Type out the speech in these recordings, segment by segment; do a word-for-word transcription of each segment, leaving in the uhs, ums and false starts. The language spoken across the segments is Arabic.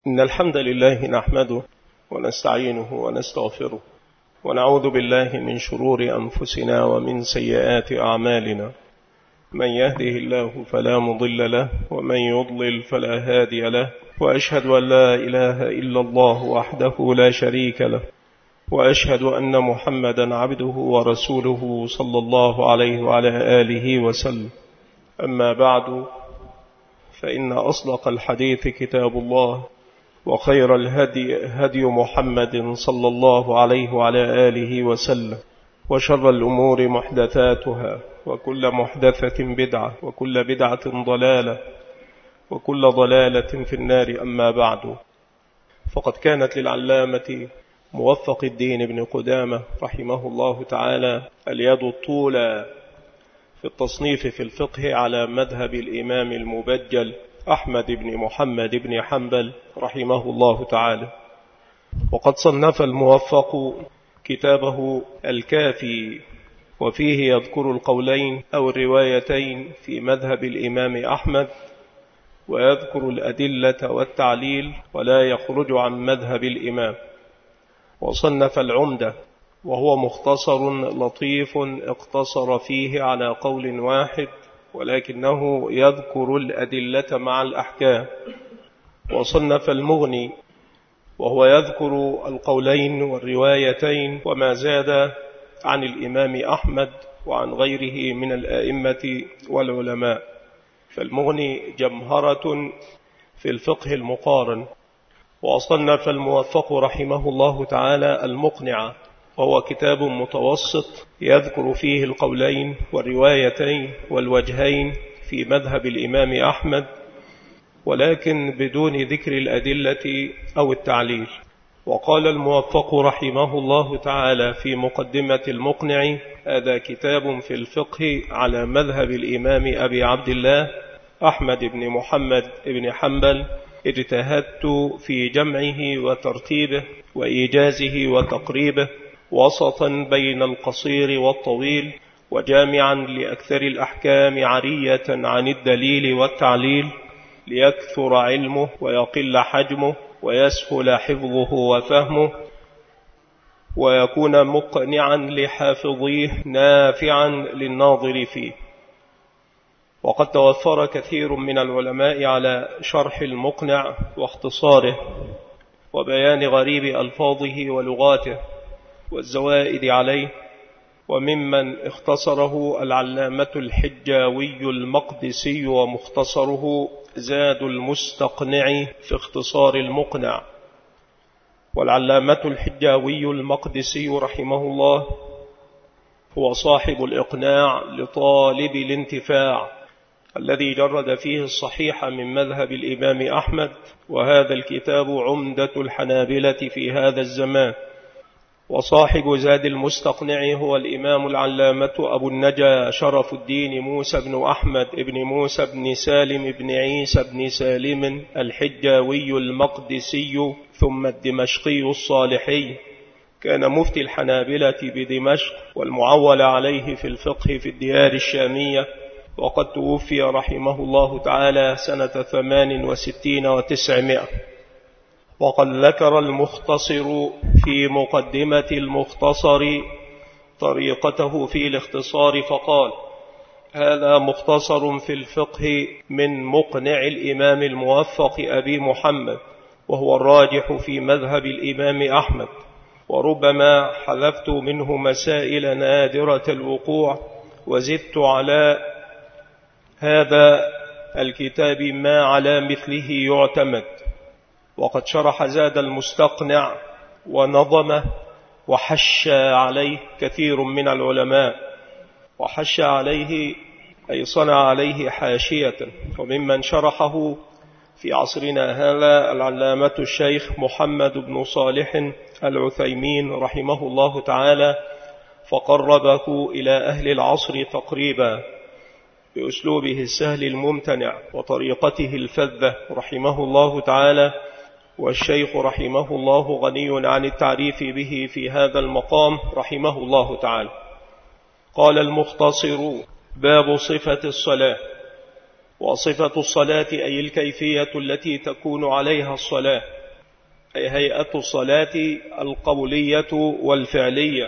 إن الحمد لله نحمده ونستعينه ونستغفره ونعوذ بالله من شرور أنفسنا ومن سيئات أعمالنا. من يهده الله فلا مضل له ومن يضلل فلا هادي له، وأشهد أن لا إله إلا الله وحده لا شريك له، وأشهد أن محمدا عبده ورسوله صلى الله عليه وعلى آله وسلم. أما بعد، فإن أصدق الحديث كتاب الله، وخير الهدي هدي محمد صلى الله عليه وعلى آله وسلم، وشر الأمور محدثاتها، وكل محدثة بدعة، وكل بدعة ضلالة، وكل ضلالة في النار. أما بعد، فقد كانت للعلامة موفق الدين ابن قدامة رحمه الله تعالى اليد الطولى في التصنيف في الفقه على مذهب الإمام المبجل أحمد بن محمد بن حنبل رحمه الله تعالى. وقد صنف الموفق كتابه الكافي، وفيه يذكر القولين أو الروايتين في مذهب الإمام أحمد، ويذكر الأدلة والتعليل، ولا يخرج عن مذهب الإمام. وصنف العمدة، وهو مختصر لطيف اقتصر فيه على قول واحد، ولكنه يذكر الأدلة مع الأحكام. وصنف المغني، وهو يذكر القولين والروايتين وما زاد عن الإمام أحمد وعن غيره من الآئمة والعلماء. فالمغني جمهرة في الفقه المقارن. وصنف الموفق رحمه الله تعالى المقنع، وهو كتاب متوسط يذكر فيه القولين والروايتين والوجهين في مذهب الإمام أحمد، ولكن بدون ذكر الأدلة أو التعليل. وقال الموفق رحمه الله تعالى في مقدمة المقنع: هذا كتاب في الفقه على مذهب الإمام أبي عبد الله أحمد بن محمد بن حنبل، اجتهدت في جمعه وترتيبه وإيجازه وتقريبه، وسطا بين القصير والطويل، وجامعا لأكثر الأحكام عرية عن الدليل والتعليل، ليكثر علمه ويقل حجمه ويسهل حفظه وفهمه، ويكون مقنعا لحافظيه نافعا للناظر فيه. وقد توفر كثير من العلماء على شرح المقنع واختصاره وبيان غريب ألفاظه ولغاته والزوائد عليه. وممن اختصره العلامة الحجاوي المقدسي، ومختصره زاد المستقنع في اختصار المقنع. والعلامة الحجاوي المقدسي رحمه الله هو صاحب الإقناع لطالب الانتفاع، الذي جرد فيه الصحيح من مذهب الإمام أحمد، وهذا الكتاب عمدة الحنابلة في هذا الزمان. وصاحب زاد المستقنع هو الإمام العلامة أبو النجا شرف الدين موسى بن أحمد بن موسى بن سالم بن عيسى بن سالم الحجاوي المقدسي ثم الدمشقي الصالحي. كان مفتي الحنابلة بدمشق، والمعول عليه في الفقه في الديار الشامية، وقد توفي رحمه الله تعالى سنة ثمان وستين وتسعمائة. وقد ذكر المختصر في مقدمة المختصر طريقته في الاختصار فقال: هذا مختصر في الفقه من مقنع الإمام الموفق أبي محمد، وهو الراجح في مذهب الإمام أحمد، وربما حذفت منه مسائل نادرة الوقوع، وزدت على هذا الكتاب ما على مثله يعتمد. وقد شرح زاد المستقنع ونظمه وحشى عليه كثير من العلماء، وحشى عليه أي صنع عليه حاشية. وممن شرحه في عصرنا هذا العلامة الشيخ محمد بن صالح العثيمين رحمه الله تعالى، فقربه إلى أهل العصر تقريبا بأسلوبه السهل الممتنع وطريقته الفذة رحمه الله تعالى. والشيخ رحمه الله غني عن التعريف به في هذا المقام رحمه الله تعالى. قال المختصر: باب صفة الصلاة. وصفة الصلاة أي الكيفية التي تكون عليها الصلاة، أي هيئة الصلاة القولية والفعلية.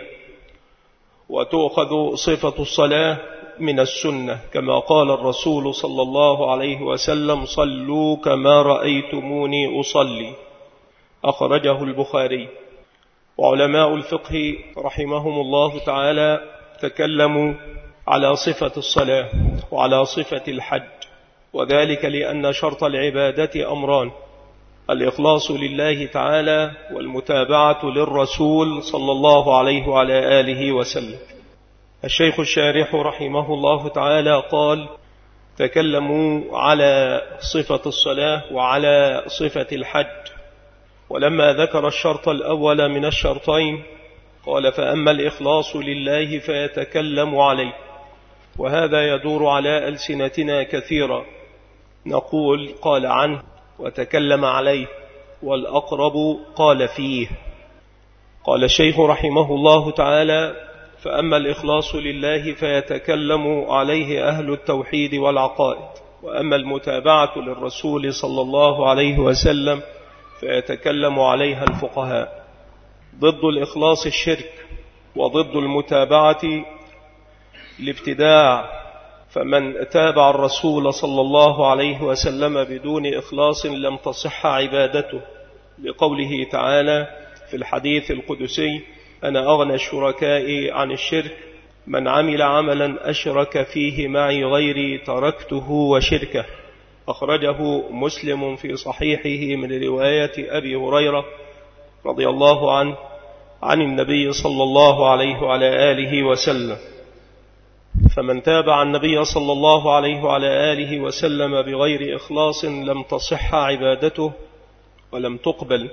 وتؤخذ صفة الصلاة من السنة، كما قال الرسول صلى الله عليه وسلم: صلوا كما رأيتموني أصلي، أخرجه البخاري. وعلماء الفقه رحمهم الله تعالى تكلموا على صفة الصلاة وعلى صفة الحج، وذلك لأن شرط العبادة أمران: الإخلاص لله تعالى والمتابعة للرسول صلى الله عليه وعلى آله وسلم. الشيخ الشارح رحمه الله تعالى قال: تكلموا على صفة الصلاة وعلى صفة الحج، ولما ذكر الشرط الأول من الشرطين قال: فأما الإخلاص لله فيتكلم عليه. وهذا يدور على ألسنتنا كثيرا، نقول قال عنه وتكلم عليه، والأقرب قال فيه. قال الشيخ رحمه الله تعالى: فأما الإخلاص لله فيتكلم عليه أهل التوحيد والعقائد، وأما المتابعة للرسول صلى الله عليه وسلم فيتكلم عليها الفقهاء. ضد الإخلاص الشرك، وضد المتابعة الابتداع. فمن تابع الرسول صلى الله عليه وسلم بدون إخلاص لم تصح عبادته، لقوله تعالى في الحديث القدسي: أنا أغنى الشركاء عن الشرك، من عمل عملا أشرك فيه معي غيري تركته وشركه. أخرجه مسلم في صحيحه من رواية أبي هريرة رضي الله عنه عن النبي صلى الله عليه وعلى آله وسلم. فمن تابع النبي صلى الله عليه وعلى آله وسلم بغير إخلاص لم تصح عبادته ولم تقبل.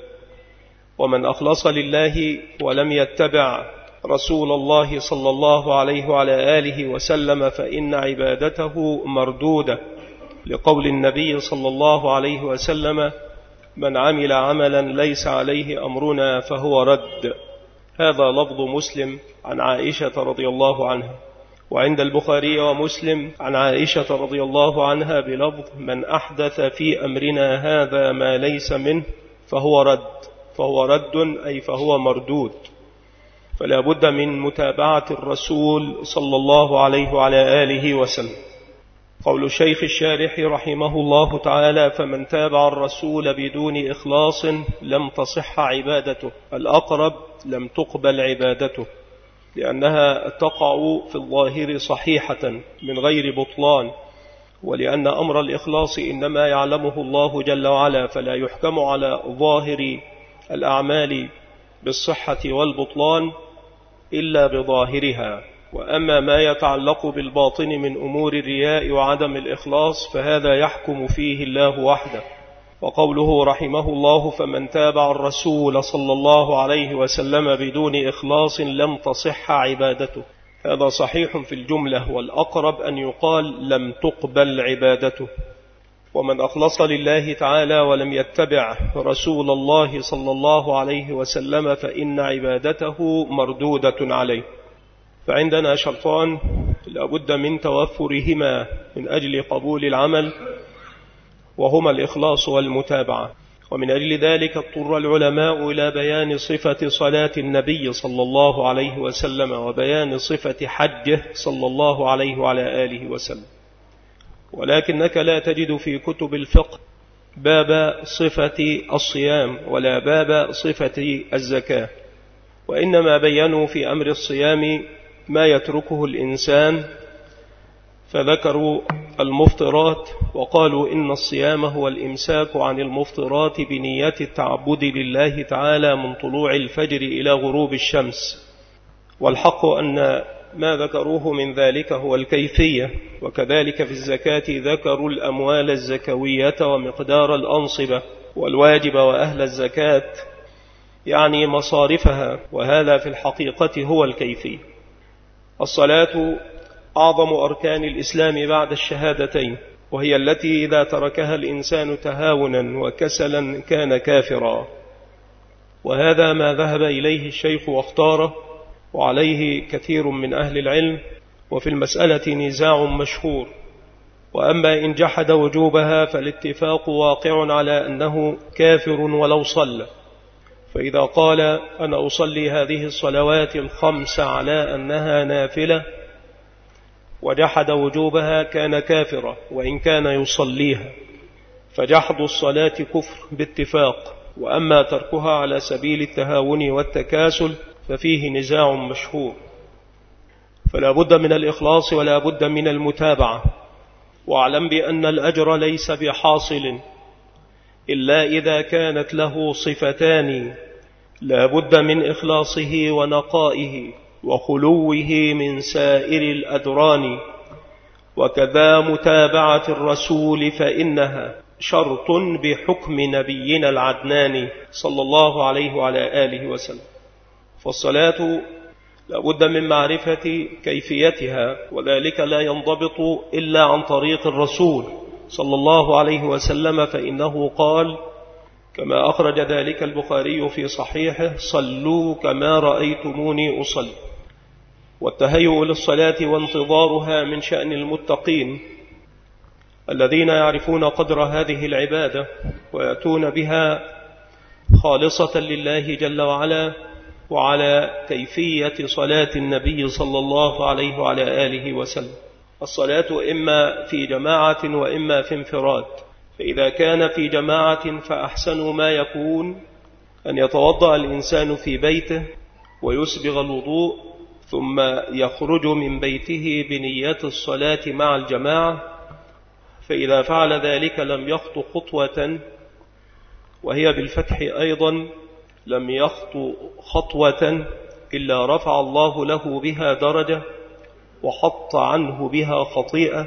ومن أخلص لله ولم يتبع رسول الله صلى الله عليه وعلى آله وسلم فإن عبادته مردودة، لقول النبي صلى الله عليه وسلم: من عمل عملا ليس عليه أمرنا فهو رد. هذا لفظ مسلم عن عائشة رضي الله عنها، وعند البخاري ومسلم عن عائشة رضي الله عنها بلفظ: من أحدث في أمرنا هذا ما ليس منه فهو رد. فهو رد أي فهو مردود. فلا بد من متابعة الرسول صلى الله عليه وعلى آله وسلم. قول الشيخ الشارح رحمه الله تعالى: فمن تابع الرسول بدون إخلاص لم تصح عبادته، الأقرب لم تقبل عبادته، لأنها تقع في الظاهر صحيحة من غير بطلان، ولأن أمر الإخلاص إنما يعلمه الله جل وعلا، فلا يحكم على ظاهر الأعمال بالصحة والبطلان إلا بظاهرها. وأما ما يتعلق بالباطن من أمور الرياء وعدم الإخلاص فهذا يحكم فيه الله وحده. وقوله رحمه الله: فمن تابع الرسول صلى الله عليه وسلم بدون إخلاص لم تصح عبادته، هذا صحيح في الجملة، والأقرب أن يقال لم تقبل عبادته. ومن أخلص لله تعالى ولم يتبع رسول الله صلى الله عليه وسلم فإن عبادته مردودة عليه. فعندنا شرطان لا بد من توفرهما من أجل قبول العمل، وهما الإخلاص والمتابعة. ومن أجل ذلك اضطر العلماء إلى بيان صفة صلاة النبي صلى الله عليه وسلم وبيان صفة حجه صلى الله عليه وعلى آله وسلم. ولكنك لا تجد في كتب الفقه باب صفة الصيام ولا باب صفة الزكاة، وإنما بينوا في أمر الصيام ما يتركه الإنسان، فذكروا المفطرات وقالوا إن الصيام هو الإمساك عن المفطرات بنية التعبد لله تعالى من طلوع الفجر إلى غروب الشمس. والحق أن ما ذكروه من ذلك هو الكيفية. وكذلك في الزكاة ذكروا الأموال الزكوية ومقدار الأنصبة والواجب وأهل الزكاة، يعني مصارفها، وهذا في الحقيقة هو الكيفية. الصلاة أعظم أركان الإسلام بعد الشهادتين، وهي التي إذا تركها الإنسان تهاونا وكسلا كان كافرا، وهذا ما ذهب إليه الشيخ واختاره، وعليه كثير من أهل العلم. وفي المسألة نزاع مشهور، وأما إن جحد وجوبها فالاتفاق واقع على أنه كافر ولو صلى. فإذا قال أنا أصلي هذه الصلوات الخمس على أنها نافلة وجحد وجوبها كان كافرا وإن كان يصليها، فجحد الصلاة كفر باتفاق. وأما تركها على سبيل التهاون والتكاسل ففيه نزاع مشهور، فلا بد من الإخلاص ولا بد من المتابعة. واعلم بأن الأجر ليس بحاصل إلا إذا كانت له صفتان: لا بد من إخلاصه ونقائه وخلوه من سائر الأدران، وكذا متابعة الرسول فإنها شرط بحكم نبينا العدنان صلى الله عليه وعلى آله وسلم. فالصلاة لا بد من معرفة كيفيتها، وذلك لا ينضبط إلا عن طريق الرسول صلى الله عليه وسلم، فإنه قال كما أخرج ذلك البخاري في صحيحه: صلوا كما رأيتموني أصلي. والتهيؤ للصلاة وانتظارها من شأن المتقين الذين يعرفون قدر هذه العبادة ويأتون بها خالصة لله جل وعلا، وعلى كيفية صلاة النبي صلى الله عليه وعلى آله وسلم. الصلاة إما في جماعة وإما في انفراد. فإذا كان في جماعة فأحسن ما يكون أن يتوضأ الإنسان في بيته ويسبغ الوضوء ثم يخرج من بيته بنية الصلاة مع الجماعة. فإذا فعل ذلك لم يخطو خطوة، وهي بالفتح أيضا لم يخطو خطوة إلا رفع الله له بها درجة وحط عنه بها خطيئة،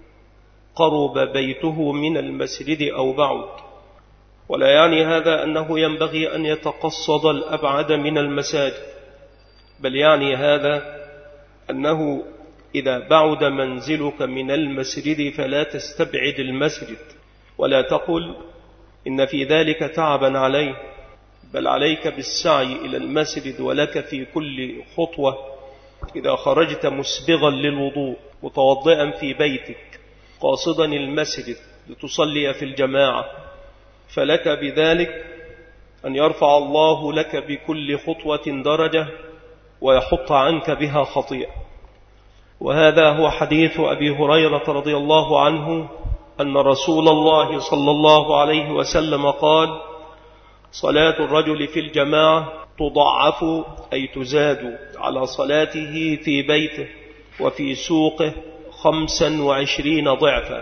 قرب بيته من المسجد أو بعد. ولا يعني هذا أنه ينبغي أن يتقصد الأبعد من المساجد، بل يعني هذا أنه إذا بعد منزلك من المسجد فلا تستبعد المسجد، ولا تقل إن في ذلك تعبا عليه، بل عليك بالسعي إلى المسجد، ولك في كل خطوة إذا خرجت مسبغا للوضوء متوضئا في بيتك قاصدا المسجد لتصلي في الجماعة، فلك بذلك أن يرفع الله لك بكل خطوة درجة ويحط عنك بها خطيئة. وهذا هو حديث أبي هريرة رضي الله عنه أن رسول الله صلى الله عليه وسلم قال: صلاة الرجل في الجماعة تضعف أي تزاد على صلاته في بيته وفي سوقه خمسا وعشرين ضعفا.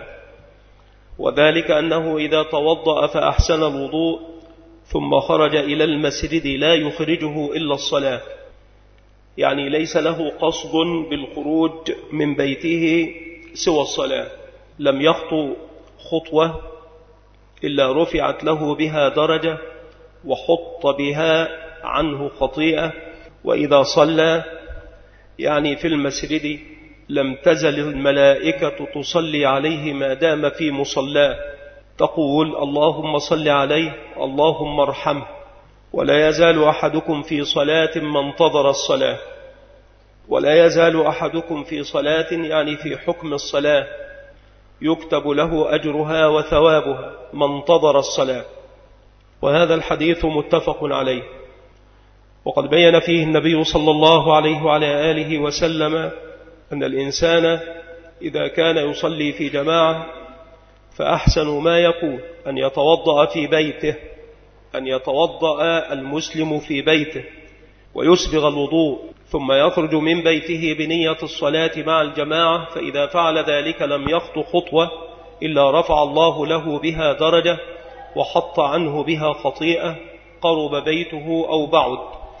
وذلك أنه إذا توضأ فأحسن الوضوء ثم خرج إلى المسجد لا يخرجه إلا الصلاة، يعني ليس له قصد بالخروج من بيته سوى الصلاة، لم يخطو خطوة إلا رفعت له بها درجة وحط بها عنه خطيئة. وإذا صلى يعني في المسجد لم تزل الملائكة تصلي عليه ما دام في مصلاه، تقول: اللهم صل عليه، اللهم ارحمه. ولا يزال أحدكم في صلاة ما انتظر الصلاة، ولا يزال أحدكم في صلاة يعني في حكم الصلاة يكتب له أجرها وثوابها ما انتظر الصلاة. وهذا الحديث متفق عليه، وقد بين فيه النبي صلى الله عليه وعلى آله وسلم أن الإنسان إذا كان يصلي في جماعة فأحسن ما يكون أن يتوضأ في بيته، أن يتوضأ المسلم في بيته ويسبغ الوضوء ثم يخرج من بيته بنية الصلاة مع الجماعة. فإذا فعل ذلك لم يخطو خطوة إلا رفع الله له بها درجة وحط عنه بها خطيئة، قرب بيته أو بعد.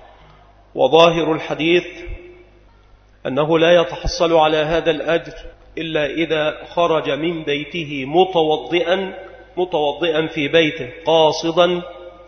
وظاهر الحديث أنه لا يتحصل على هذا الأجر إلا إذا خرج من بيته متوضئا متوضئا في بيته قاصدا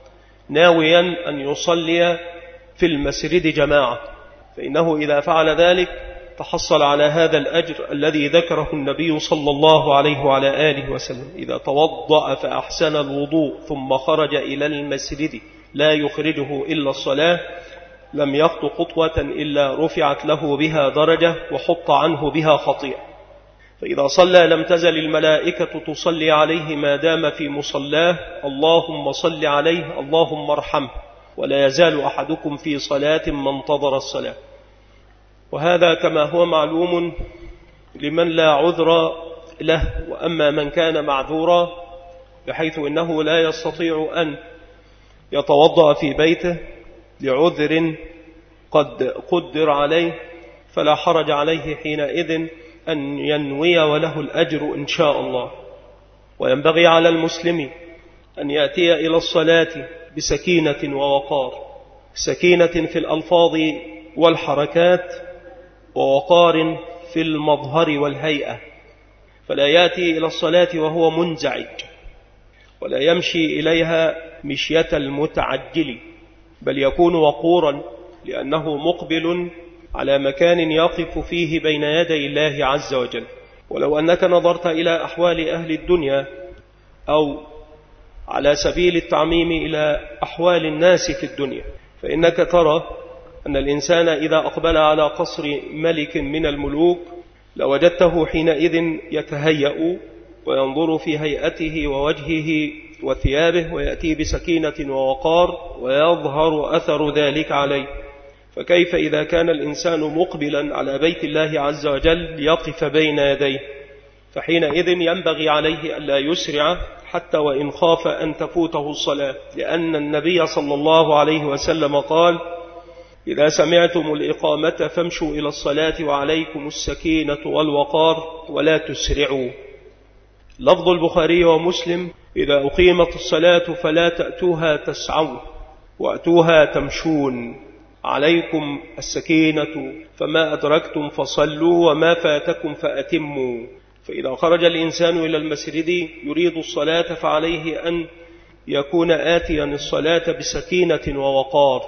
ناويا أن يصلي في المسجد جماعة، فإنه إذا فعل ذلك تحصل على هذا الأجر الذي ذكره النبي صلى الله عليه وعلى آله وسلم: إذا توضأ فأحسن الوضوء ثم خرج إلى المسجد لا يخرجه إلا الصلاة لم يخطو خطوة إلا رفعت له بها درجة وحط عنه بها خطيئة. فإذا صلى لم تزل الملائكة تصلي عليه ما دام في مصلاه، اللهم صل عليه اللهم ارحمه، ولا يزال أحدكم في صلاة ما انتظر الصلاة. وهذا كما هو معلوم لمن لا عذر له. وأما من كان معذورا بحيث إنه لا يستطيع أن يتوضأ في بيته لعذر قد قدر عليه، فلا حرج عليه حينئذ أن ينوي وله الأجر إن شاء الله. وينبغي على المسلم أن يأتي إلى الصلاة بسكينة ووقار، سكينة في الألفاظ والحركات، ووقار في المظهر والهيئة، فلا يأتي إلى الصلاة وهو منزعج، ولا يمشي إليها مشية المتعجل، بل يكون وقورا لأنه مقبل على مكان يقف فيه بين يدي الله عز وجل. ولو أنك نظرت إلى أحوال أهل الدنيا، أو على سبيل التعميم إلى أحوال الناس في الدنيا، فإنك ترى أن الإنسان إذا أقبل على قصر ملك من الملوك لوجدته حينئذ يتهيأ وينظر في هيئته ووجهه وثيابه، ويأتي بسكينة ووقار، ويظهر أثر ذلك عليه. فكيف إذا كان الإنسان مقبلا على بيت الله عز وجل يقف بين يديه؟ فحينئذ ينبغي عليه ألا يسرع حتى وإن خاف أن تفوته الصلاة، لأن النبي صلى الله عليه وسلم قال: إذا سمعتم الإقامة فامشوا إلى الصلاة وعليكم السكينة والوقار ولا تسرعوا. لفظ البخاري ومسلم: إذا أقيمت الصلاة فلا تأتوها تسعون وأتوها تمشون، عليكم السكينة، فما أدركتم فصلوا وما فاتكم فأتموا. فإذا خرج الإنسان إلى المسجد يريد الصلاة فعليه أن يكون آتيا الصلاة بسكينة ووقار،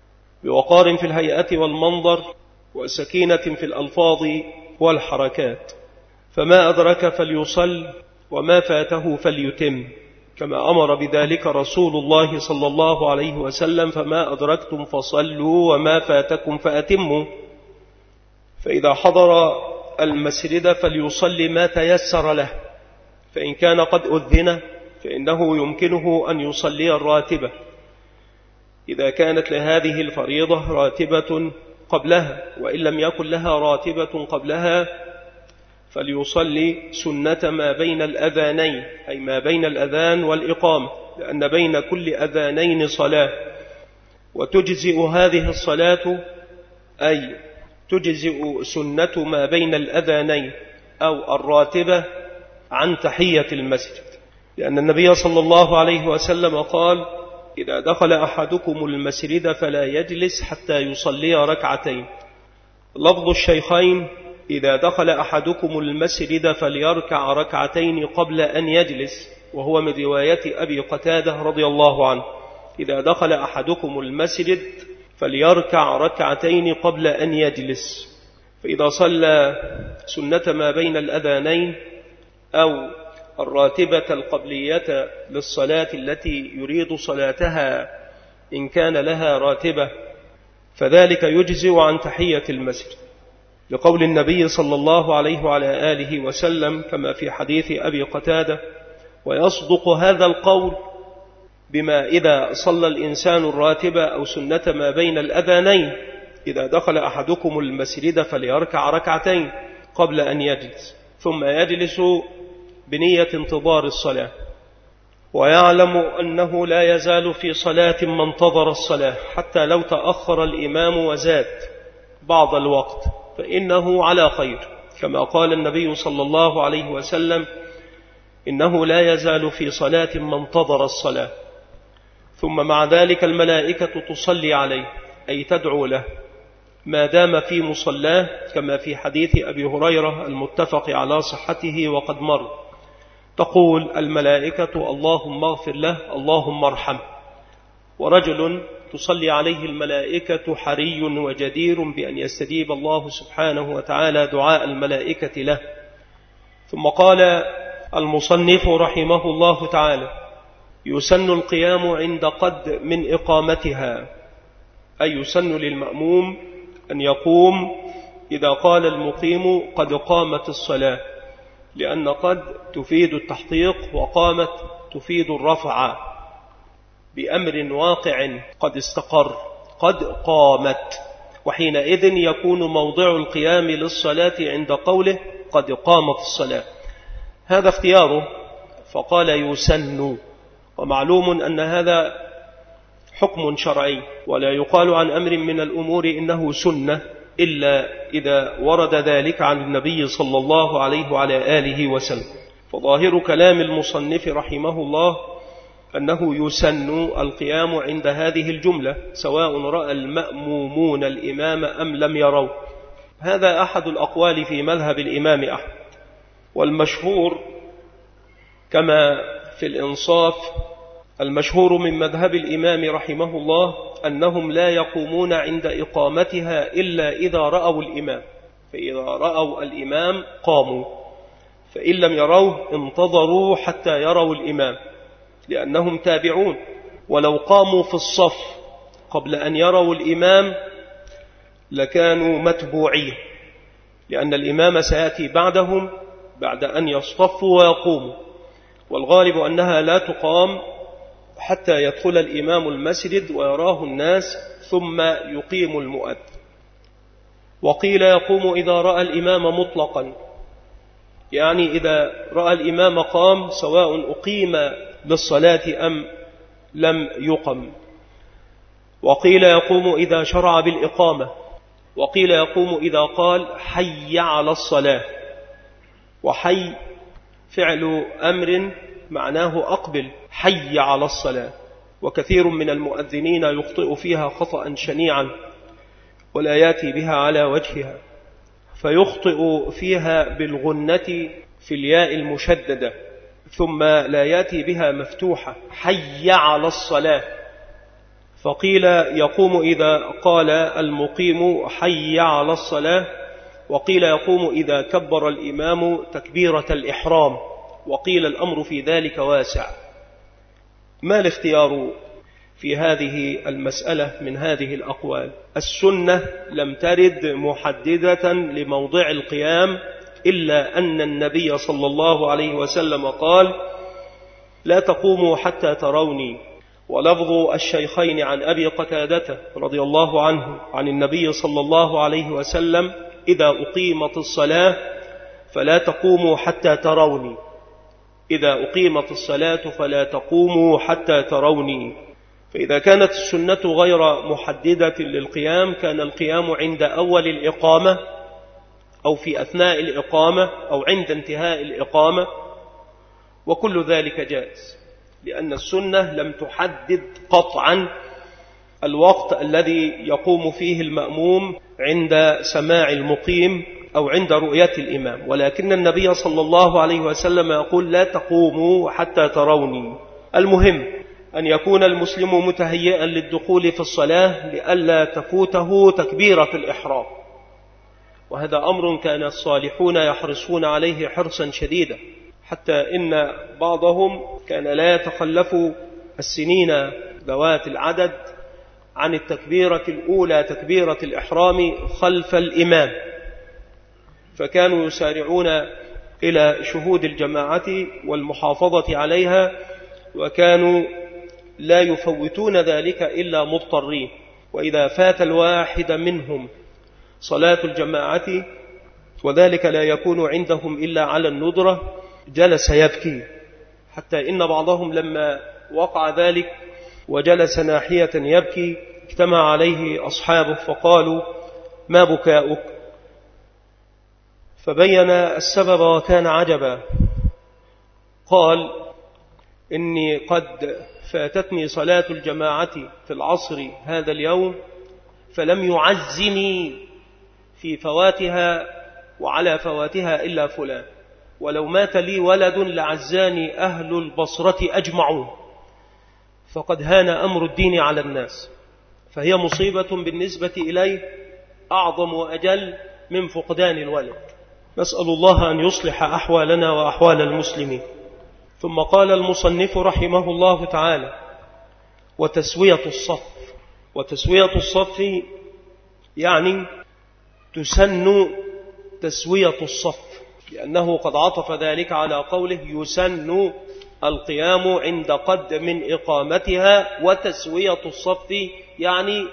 بوقار في الهيئة والمنظر، وسكينة في الألفاظ والحركات. فما أدرك فليصل وما فاته فليتم، كما أمر بذلك رسول الله صلى الله عليه وسلم: فما أدركتم فصلوا وما فاتكم فأتموا. فإذا حضر المسجد فليصلي ما تيسر له، فإن كان قد أذن فإنه يمكنه أن يصلي الراتبة إذا كانت لهذه الفريضة راتبة قبلها، وإن لم يكن لها راتبة قبلها فليصلي سنة ما بين الأذانين، أي ما بين الأذان والإقامة، لأن بين كل أذانين صلاة، وتجزئ هذه الصلاة، أي تجزئ سنة ما بين الأذانين أو الراتبة عن تحية المسجد، لأن النبي صلى الله عليه وسلم قال: إذا دخل أحدكم المسجد فلا يجلس حتى يصلي ركعتين. لفظ الشيخين: إذا دخل أحدكم المسجد فليركع ركعتين قبل أن يجلس، وهو من رواية أبي قتادة رضي الله عنه: إذا دخل أحدكم المسجد فليركع ركعتين قبل أن يجلس. فإذا صلى سنة ما بين الأذانين أو الراتبة القبلية للصلاة التي يريد صلاتها إن كان لها راتبة، فذلك يجزئ عن تحية المسجد، لقول النبي صلى الله عليه وعلى آله وسلم كما في حديث أبي قتادة: ويصدق هذا القول بما إذا صلى الإنسان الراتبة أو سنة ما بين الأذانين، إذا دخل أحدكم المسجد فليركع ركعتين قبل أن يجلس، ثم يجلس بنية انتظار الصلاة، ويعلم أنه لا يزال في صلاة ما انتظر الصلاة، حتى لو تأخر الإمام وزاد بعض الوقت فإنه على خير، كما قال النبي صلى الله عليه وسلم: إنه لا يزال في صلاة ما انتظر الصلاة. ثم مع ذلك الملائكة تصلي عليه، أي تدعو له ما دام في مصلاه، كما في حديث أبي هريرة المتفق على صحته وقد مر، تقول الملائكة: اللهم اغفر له اللهم ارحمه. ورجل تصلي عليه الملائكة حري وجدير بأن يستجيب الله سبحانه وتعالى دعاء الملائكة له. ثم قال المصنف رحمه الله تعالى: يسن القيام عند قد من إقامتها، أي يسن للمأموم أن يقوم إذا قال المقيم قد قامت الصلاة، لأن قد تفيد التحقيق، وقامت تفيد الرفع بأمر واقع قد استقر، قد قامت، وحينئذ يكون موضع القيام للصلاة عند قوله قد قامت الصلاة. هذا اختياره، فقال يسن، ومعلوم أن هذا حكم شرعي، ولا يقال عن أمر من الأمور إنه سنة إلا إذا ورد ذلك عن النبي صلى الله عليه وعلى آله وسلم. فظاهر كلام المصنف رحمه الله أنه يسن القيام عند هذه الجملة سواء رأى المأمومون الإمام أم لم يروا. هذا أحد الأقوال في مذهب الإمام أحمد، والمشهور كما في الإنصاف المشهور من مذهب الإمام رحمه الله أنهم لا يقومون عند إقامتها إلا إذا رأوا الإمام، فإذا رأوا الإمام قاموا، فإن لم يروه انتظروا حتى يروا الإمام لأنهم تابعون، ولو قاموا في الصف قبل أن يروا الإمام لكانوا متبوعين، لأن الإمام سيأتي بعدهم بعد أن يصطفوا ويقوموا، والغالب أنها لا تقام حتى يدخل الإمام المسجد ويراه الناس ثم يقيم المؤذن. وقيل يقوم إذا رأى الإمام مطلقا، يعني إذا رأى الإمام قام سواء أقيم للصلاة أم لم يقم. وقيل يقوم إذا شرع بالإقامة، وقيل يقوم إذا قال حي على الصلاة، وحي فعل أمر معناه أقبل، حي على الصلاة، وكثير من المؤذنين يخطئ فيها خطأ شنيعا ولا يأتي بها على وجهها، فيخطئ فيها بالغنة في الياء المشددة ثم لا يأتي بها مفتوحة، حي على الصلاة. فقيل يقوم إذا قال المقيم حي على الصلاة، وقيل يقوم إذا كبر الإمام تكبيرة الإحرام، وقيل الأمر في ذلك واسع. ما الاختيار في هذه المسألة من هذه الأقوال؟ السنة لم ترد محددة لموضع القيام إلا أن النبي صلى الله عليه وسلم قال لا تقوموا حتى تروني. ولفظ الشيخين عن أبي قتادة رضي الله عنه عن النبي صلى الله عليه وسلم إذا أقيمت الصلاة فلا تقوموا حتى تروني، إذا أقيمت الصلاة فلا تقوموا حتى تروني. فإذا كانت السنة غير محددة للقيام كان القيام عند أول الإقامة أو في أثناء الإقامة أو عند انتهاء الإقامة، وكل ذلك جائز، لأن السنة لم تحدد قطعا الوقت الذي يقوم فيه المأموم عند سماع المقيم أو عند رؤية الإمام، ولكن النبي صلى الله عليه وسلم يقول لا تقوموا حتى تروني. المهم أن يكون المسلم متهيئا للدخول في الصلاة لئلا تفوته تكبيرة الإحرام، وهذا أمر كان الصالحون يحرصون عليه حرصا شديدا، حتى إن بعضهم كان لا يتخلف السنين ذوات العدد عن التكبيرة الأولى تكبيرة الإحرام خلف الإمام، فكانوا يسارعون إلى شهود الجماعة والمحافظة عليها، وكانوا لا يفوتون ذلك إلا مضطرين. وإذا فات الواحد منهم صلاة الجماعة وذلك لا يكون عندهم إلا على الندرة جلس يبكي، حتى إن بعضهم لما وقع ذلك وجلس ناحية يبكي اجتمع عليه أصحابه فقالوا ما بكاؤك؟ فبين السبب وكان عجبا، قال إني قد فاتتني صلاة الجماعة في العصر هذا اليوم فلم يعزني في فواتها وعلى فواتها إلا فلان، ولو مات لي ولد لعزاني أهل البصرة أجمعون، فقد هان أمر الدين على الناس، فهي مصيبة بالنسبة إليه أعظم وأجل من فقدان الولد. نسأل الله أن يصلح أحوالنا وأحوال المسلمين. ثم قال المصنف رحمه الله تعالى وتسوية الصف. وتسوية الصف يعني تسن تسوية الصف، لأنه قد عطف ذلك على قوله يسن القيام عند قد من إقامتها وتسوية الصف، يعني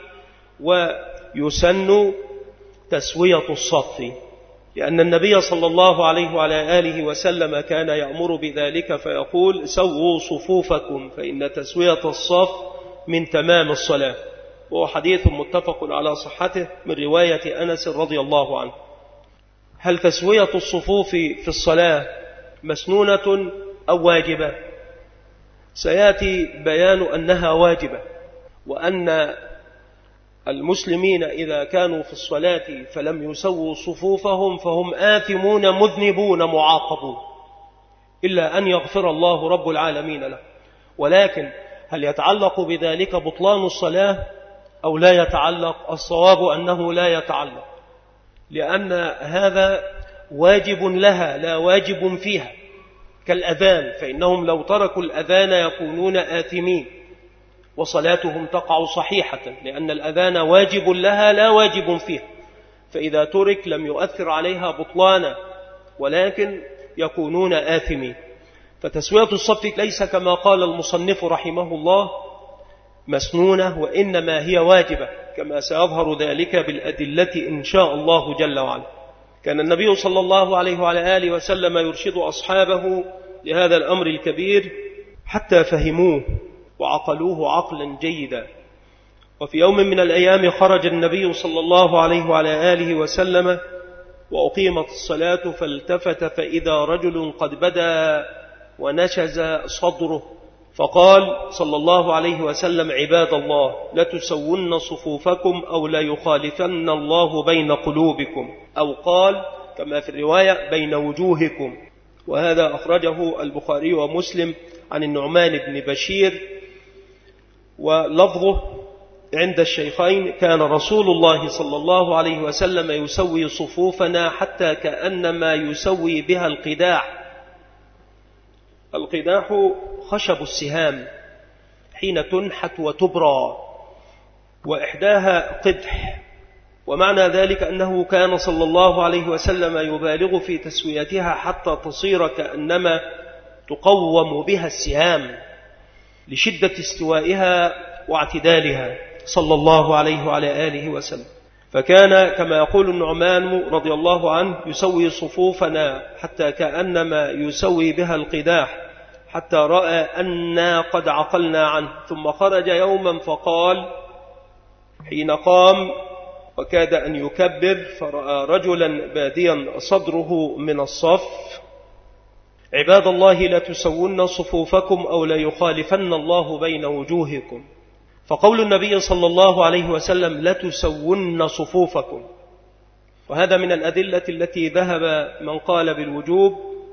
ويسن تسوية الصف، لأن النبي صلى الله عليه وعلى آله وسلم كان يأمر بذلك فيقول سووا صفوفكم فإن تسوية الصف من تمام الصلاة، وهو حديث متفق على صحته من رواية أنس رضي الله عنه. هل تسوية الصفوف في الصلاة مسنونة أو واجبة؟ سيأتي بيان أنها واجبة، وأن المسلمين إذا كانوا في الصلاة فلم يسووا صفوفهم فهم آثمون مذنبون معاقبون، إلا أن يغفر الله رب العالمين له. ولكن هل يتعلق بذلك بطلان الصلاة أو لا يتعلق؟ الصواب أنه لا يتعلق، لأن هذا واجب لها لا واجب فيها، كالأذان، فإنهم لو تركوا الأذان يكونون آثمين وصلاتهم تقع صحيحة، لأن الأذان واجب لها لا واجب فيها، فإذا ترك لم يؤثر عليها بطلانا ولكن يكونون آثمين. فتسوية الصف ليس كما قال المصنف رحمه الله مسنونة، وإنما هي واجبة، كما سيظهر ذلك بالأدلة إن شاء الله جل وعلا. كان النبي صلى الله عليه وعلى آله وسلم يرشد أصحابه لهذا الأمر الكبير حتى فهموه وعقلوه عقلا جيدا. وفي يوم من الأيام خرج النبي صلى الله عليه وعلى آله وسلم وأقيمت الصلاة، فالتفت فإذا رجل قد بدا ونشز صدره، فقال صلى الله عليه وسلم عباد الله لتسون صفوفكم أو لا يخالفن الله بين قلوبكم، أو قال كما في الرواية بين وجوهكم. وهذا أخرجه البخاري ومسلم عن النعمان بن بشير، ولفظه عند الشيخين كان رسول الله صلى الله عليه وسلم يسوي صفوفنا حتى كأنما يسوي بها القداح. القداح خشب السهام حين تنحت وتبرى، وإحداها قدح، ومعنى ذلك أنه كان صلى الله عليه وسلم يبالغ في تسويتها حتى تصير كأنما تقوم بها السهام لشدة استوائها واعتدالها صلى الله عليه وعلى آله وسلم. فكان كما يقول النعمان رضي الله عنه يسوي صفوفنا حتى كأنما يسوي بها القداح حتى رأى أننا قد عقلنا عنه، ثم خرج يوما فقال حين قام وكاد أن يكبر فرأى رجلا باديا صدره من الصف عباد الله لتسون صفوفكم أو لا يخالفن الله بين وجوهكم. فقول النبي صلى الله عليه وسلم لتسون صفوفكم، وهذا من الأدلة التي ذهب من قال بالوجوب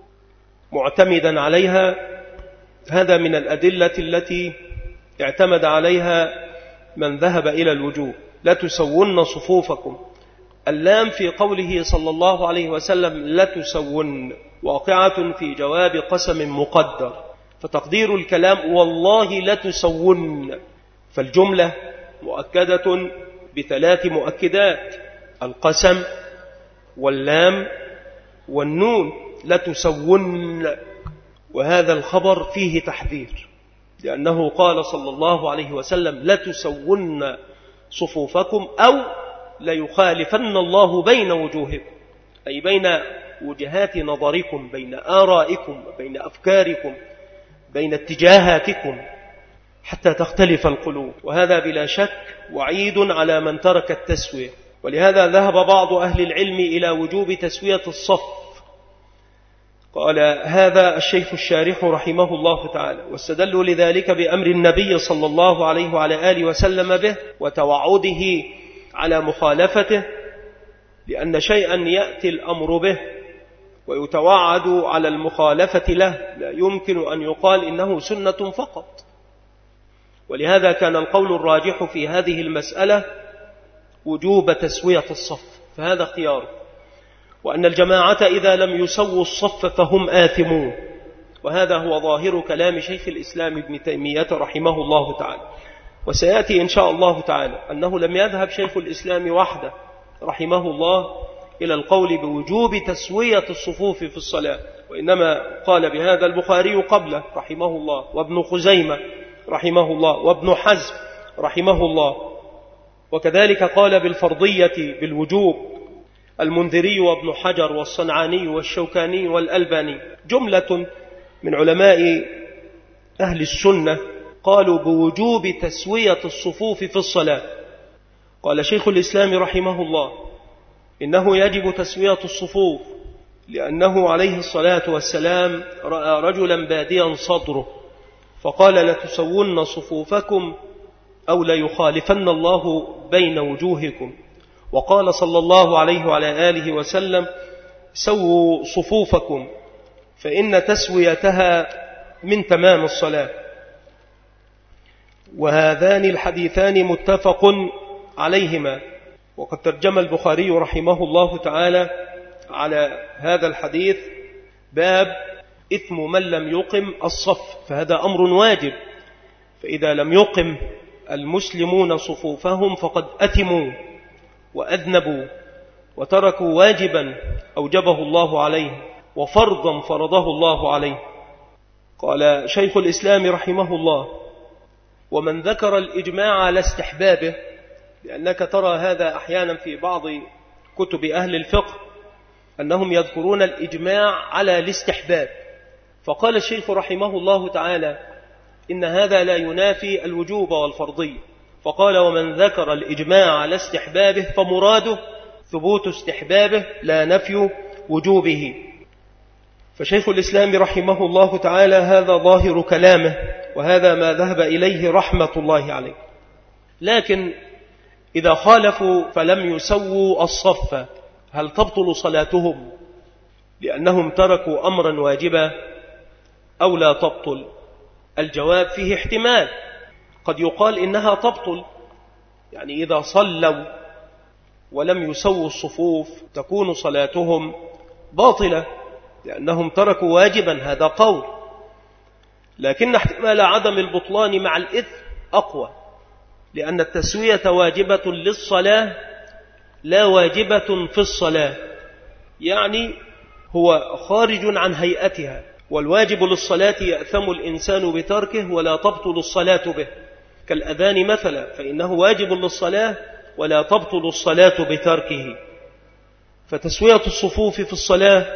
معتمدا عليها، هذا من الأدلة التي اعتمد عليها من ذهب إلى الوجوب. لتسون صفوفكم، اللام في قوله صلى الله عليه وسلم لتسون واقعة في جواب قسم مقدر، فتقدير الكلام والله لتسون، فالجملة مؤكدة بثلاث مؤكدات: القسم واللام والنون، لتسون. وهذا الخبر فيه تحذير، لأنه قال صلى الله عليه وسلم لتسون صفوفكم أو ليخالفن الله بين وجوهكم، أي بين وجهات نظركم، بين آرائكم، بين أفكاركم، بين اتجاهاتكم، حتى تختلف القلوب. وهذا بلا شك وعيد على من ترك التسوية. ولهذا ذهب بعض أهل العلم إلى وجوب تسوية الصف. قال هذا الشيخ الشارح رحمه الله تعالى، واستدلوا لذلك بأمر النبي صلى الله عليه وعلى آله وسلم به وتوعده على مخالفته، لأن شيئا يأتي الأمر به ويتوعد على المخالفة له لا يمكن أن يقال إنه سنة فقط. ولهذا كان القول الراجح في هذه المسألة وجوب تسوية الصف، فهذا اختياره، وأن الجماعة إذا لم يسووا الصف فهم آثمون، وهذا هو ظاهر كلام شيخ الإسلام ابن تيمية رحمه الله تعالى. وسيأتي إن شاء الله تعالى أنه لم يذهب شيخ الإسلام وحده رحمه الله إلى القول بوجوب تسوية الصفوف في الصلاة، وإنما قال بهذا البخاري قبله رحمه الله، وابن خزيمة رحمه الله، وابن حزم رحمه الله. وكذلك قال بالفرضية بالوجوب المنذري وابن حجر والصنعاني والشوكاني والألباني. جملة من علماء أهل السنة قالوا بوجوب تسوية الصفوف في الصلاة. قال شيخ الإسلام رحمه الله إنه يجب تسوية الصفوف، لأنه عليه الصلاة والسلام رأى رجلا باديا صدره فقال لتسون صفوفكم أو ليخالفن الله بين وجوهكم. وقال صلى الله عليه وعلى آله وسلم سووا صفوفكم فإن تسويتها من تمام الصلاة. وهذان الحديثان متفق عليهما. وقد ترجم البخاري رحمه الله تعالى على هذا الحديث باب إثم من لم يقم الصف، فهذا أمر واجب، فإذا لم يقم المسلمون صفوفهم فقد أثموا وأذنبوا وتركوا واجبا أوجبه الله عليه وفرضا فرضه الله عليه. قال شيخ الإسلام رحمه الله ومن ذكر الإجماع على استحبابه، لأنك ترى هذا أحيانا في بعض كتب أهل الفقه أنهم يذكرون الإجماع على الاستحباب، فقال الشيخ رحمه الله تعالى إن هذا لا ينافي الوجوب والفرضية، فقال ومن ذكر الإجماع على استحبابه فمراده ثبوت استحبابه لا نفي وجوبه. فشيخ الإسلام رحمه الله تعالى هذا ظاهر كلامه، وهذا ما ذهب إليه رحمة الله عليه. لكن إذا خالفوا فلم يسووا الصف هل تبطل صلاتهم لأنهم تركوا أمرا واجبا أو لا تبطل؟ الجواب فيه احتمال، قد يقال إنها تبطل، يعني إذا صلوا ولم يسووا الصفوف تكون صلاتهم باطلة لأنهم تركوا واجبا، هذا قول. لكن احتمال عدم البطلان مع الإثم أقوى، لأن التسوية واجبة للصلاة لا واجبة في الصلاة، يعني هو خارج عن هيئتها، والواجب للصلاة يأثم الإنسان بتركه ولا تبطل الصلاة به، كالأذان مثلا فإنه واجب للصلاة ولا تبطل الصلاة بتركه. فتسوية الصفوف في الصلاة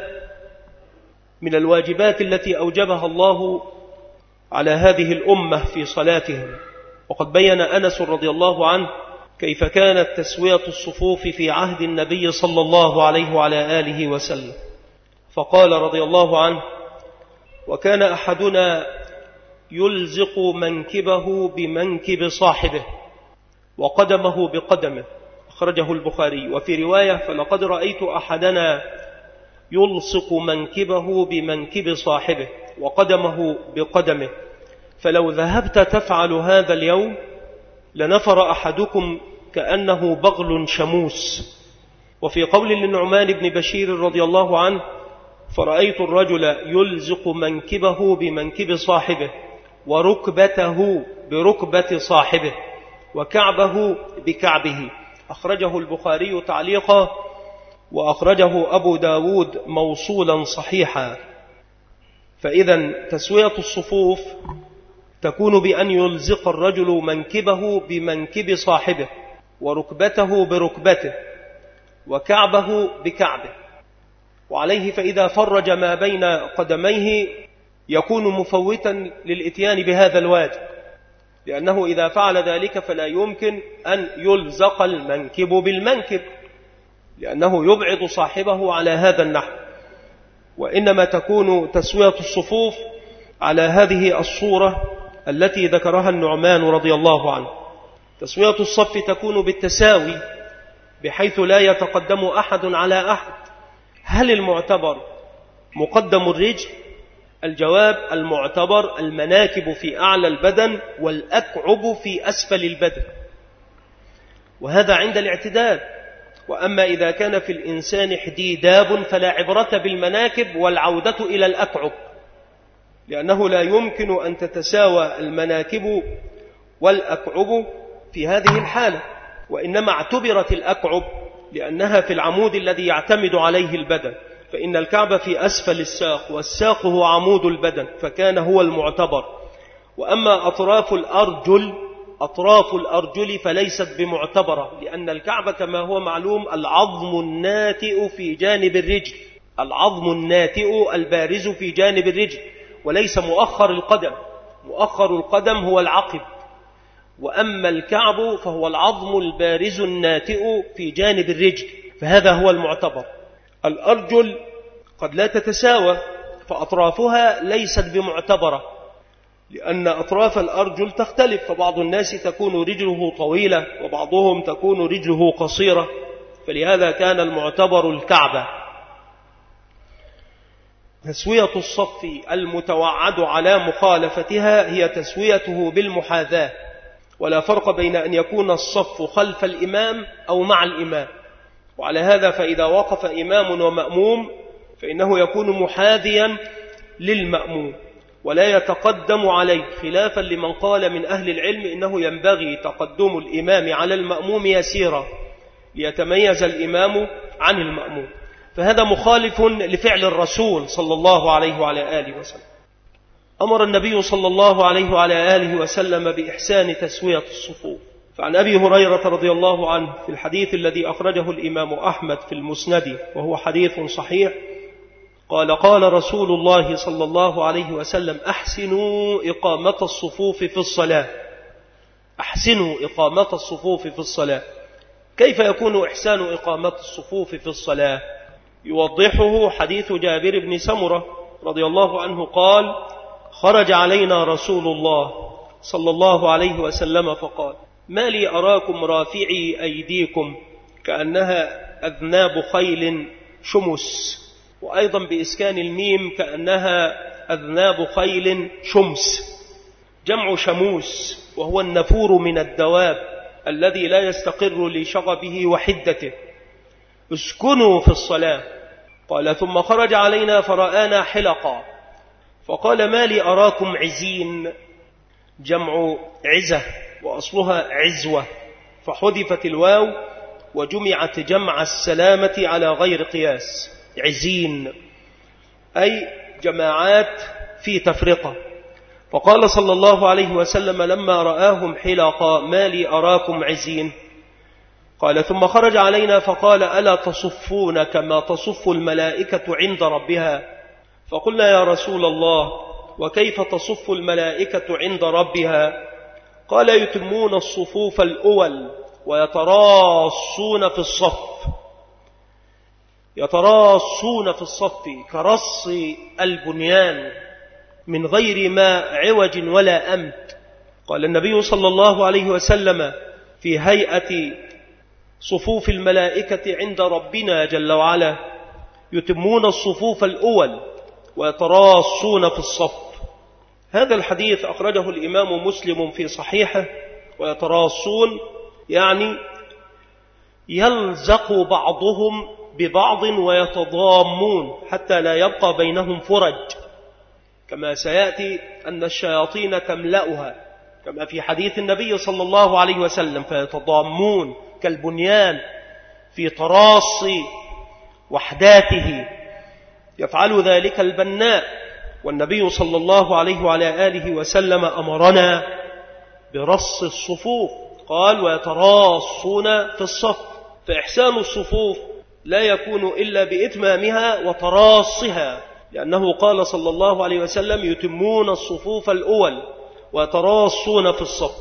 من الواجبات التي أوجبها الله على هذه الأمة في صلاتهم. وقد بين أنس رضي الله عنه كيف كانت تسوية الصفوف في عهد النبي صلى الله عليه وعلى آله وسلم، فقال رضي الله عنه وكان أحدنا يلزق منكبه بمنكب صاحبه وقدمه بقدمه، أخرجه البخاري. وفي رواية فلقد رأيت أحدنا يلصق منكبه بمنكب صاحبه وقدمه بقدمه، فلو ذهبت تفعل هذا اليوم لنفر أحدكم كأنه بغل شموس. وفي قول للنعمان بن بشير رضي الله عنه فرأيت الرجل يلزق منكبه بمنكب صاحبه وركبته بركبة صاحبه وكعبه بكعبه، أخرجه البخاري تعليقا وأخرجه أبو داود موصولا صحيحا. فإذا تسوية الصفوف تكون بأن يلزق الرجل منكبه بمنكب صاحبه وركبته بركبته وكعبه بكعبه، وعليه فإذا فرج ما بين قدميه يكون مفوتا للإتيان بهذا الواجب، لأنه إذا فعل ذلك فلا يمكن أن يلزق المنكب بالمنكب لأنه يبعد صاحبه على هذا النحو، وإنما تكون تسوية الصفوف على هذه الصورة التي ذكرها النعمان رضي الله عنه. تسوية الصف تكون بالتساوي بحيث لا يتقدم أحد على أحد. هل المعتبر مقدم الرجل؟ الجواب المعتبر المناكب في أعلى البدن والأكعب في أسفل البدن، وهذا عند الاعتدال. وأما إذا كان في الإنسان حديداب فلا عبرة بالمناكب والعودة إلى الأكعب، لأنه لا يمكن أن تتساوى المناكب والأكعب في هذه الحالة، وإنما اعتبرت الأكعب لأنها في العمود الذي يعتمد عليه البدن، فإن الكعب في أسفل الساق، والساق هو عمود البدن، فكان هو المعتبر. وأما أطراف الأرجل أطراف الأرجل فليست بمعتبرة، لأن الكعب كما هو معلوم العظم الناتئ في جانب الرجل، العظم الناتئ البارز في جانب الرجل، وليس مؤخر القدم. مؤخر القدم هو العقب، وأما الكعب فهو العظم البارز الناتئ في جانب الرجل، فهذا هو المعتبر. الأرجل قد لا تتساوى، فأطرافها ليست بمعتبرة، لأن أطراف الأرجل تختلف، فبعض الناس تكون رجله طويلة وبعضهم تكون رجله قصيرة، فلهذا كان المعتبر الكعبة. تسوية الصف المتوعد على مخالفتها هي تسويته بالمحاذاة، ولا فرق بين أن يكون الصف خلف الإمام أو مع الإمام. وعلى هذا فإذا وقف إمام ومأموم فإنه يكون محاذيا للمأموم ولا يتقدم عليه، خلافا لمن قال من أهل العلم إنه ينبغي تقدم الإمام على المأموم يسيرا ليتميز الإمام عن المأموم، فهذا مخالف لفعل الرسول صلى الله عليه وعلى آله وسلم. أمر النبي صلى الله عليه وعلى آله وسلم بإحسان تسوية الصفوف. فعن أبي هريرة رضي الله عنه في الحديث الذي أخرجه الإمام أحمد في المسند وهو حديث صحيح قال: قال رسول الله صلى الله عليه وسلم: أحسنوا إقامة الصفوف في الصلاة. أحسنوا إقامة الصفوف في الصلاة. كيف يكون إحسان إقامة الصفوف في الصلاة؟ يوضحه حديث جابر بن سمرة رضي الله عنه قال: خرج علينا رسول الله صلى الله عليه وسلم فقال: ما لي أراكم رافعي أيديكم كأنها أذناب خيل شمس، وأيضا بإسكان الميم كأنها أذناب خيل شمس، جمع شموس، وهو النفور من الدواب الذي لا يستقر لشغبه وحدته. اسكنوا في الصلاة. قال: ثم خرج علينا فرآنا حلقا فقال: ما لي أراكم عزين، جمع عزة وأصلها عزوة، فحذفت الواو وجمعت جمع السلامة على غير قياس، عزين أي جماعات في تفرقة. فقال صلى الله عليه وسلم لما رآهم حلقا: ما لي أراكم عزين. قال: ثم خرج علينا فقال: ألا تصفون كما تصف الملائكة عند ربها؟ فقلنا: يا رسول الله، وكيف تصف الملائكة عند ربها؟ قال: يتمون الصفوف الأول ويتراصون في الصف. يتراصون في الصف كرص البنيان من غير ما عوج ولا أمت. قال النبي صلى الله عليه وسلم في هيئة صفوف الملائكة عند ربنا جل وعلا: يتمون الصفوف الأول ويتراصون في الصف. هذا الحديث أخرجه الإمام مسلم في صحيحه. ويتراصون يعني يلزق بعضهم ببعض ويتضامون حتى لا يبقى بينهم فرج، كما سيأتي أن الشياطين تملأها كما في حديث النبي صلى الله عليه وسلم، فيتضامون كالبنيان في تراص وحداته. يفعل ذلك البناء، والنبي صلى الله عليه وعلى آله وسلم أمرنا برص الصفوف، قال: ويتراصون في الصف. فإحسان الصفوف لا يكون إلا بإتمامها وتراصها، لأنه قال صلى الله عليه وسلم: يتمون الصفوف الأول ويتراصون في الصف.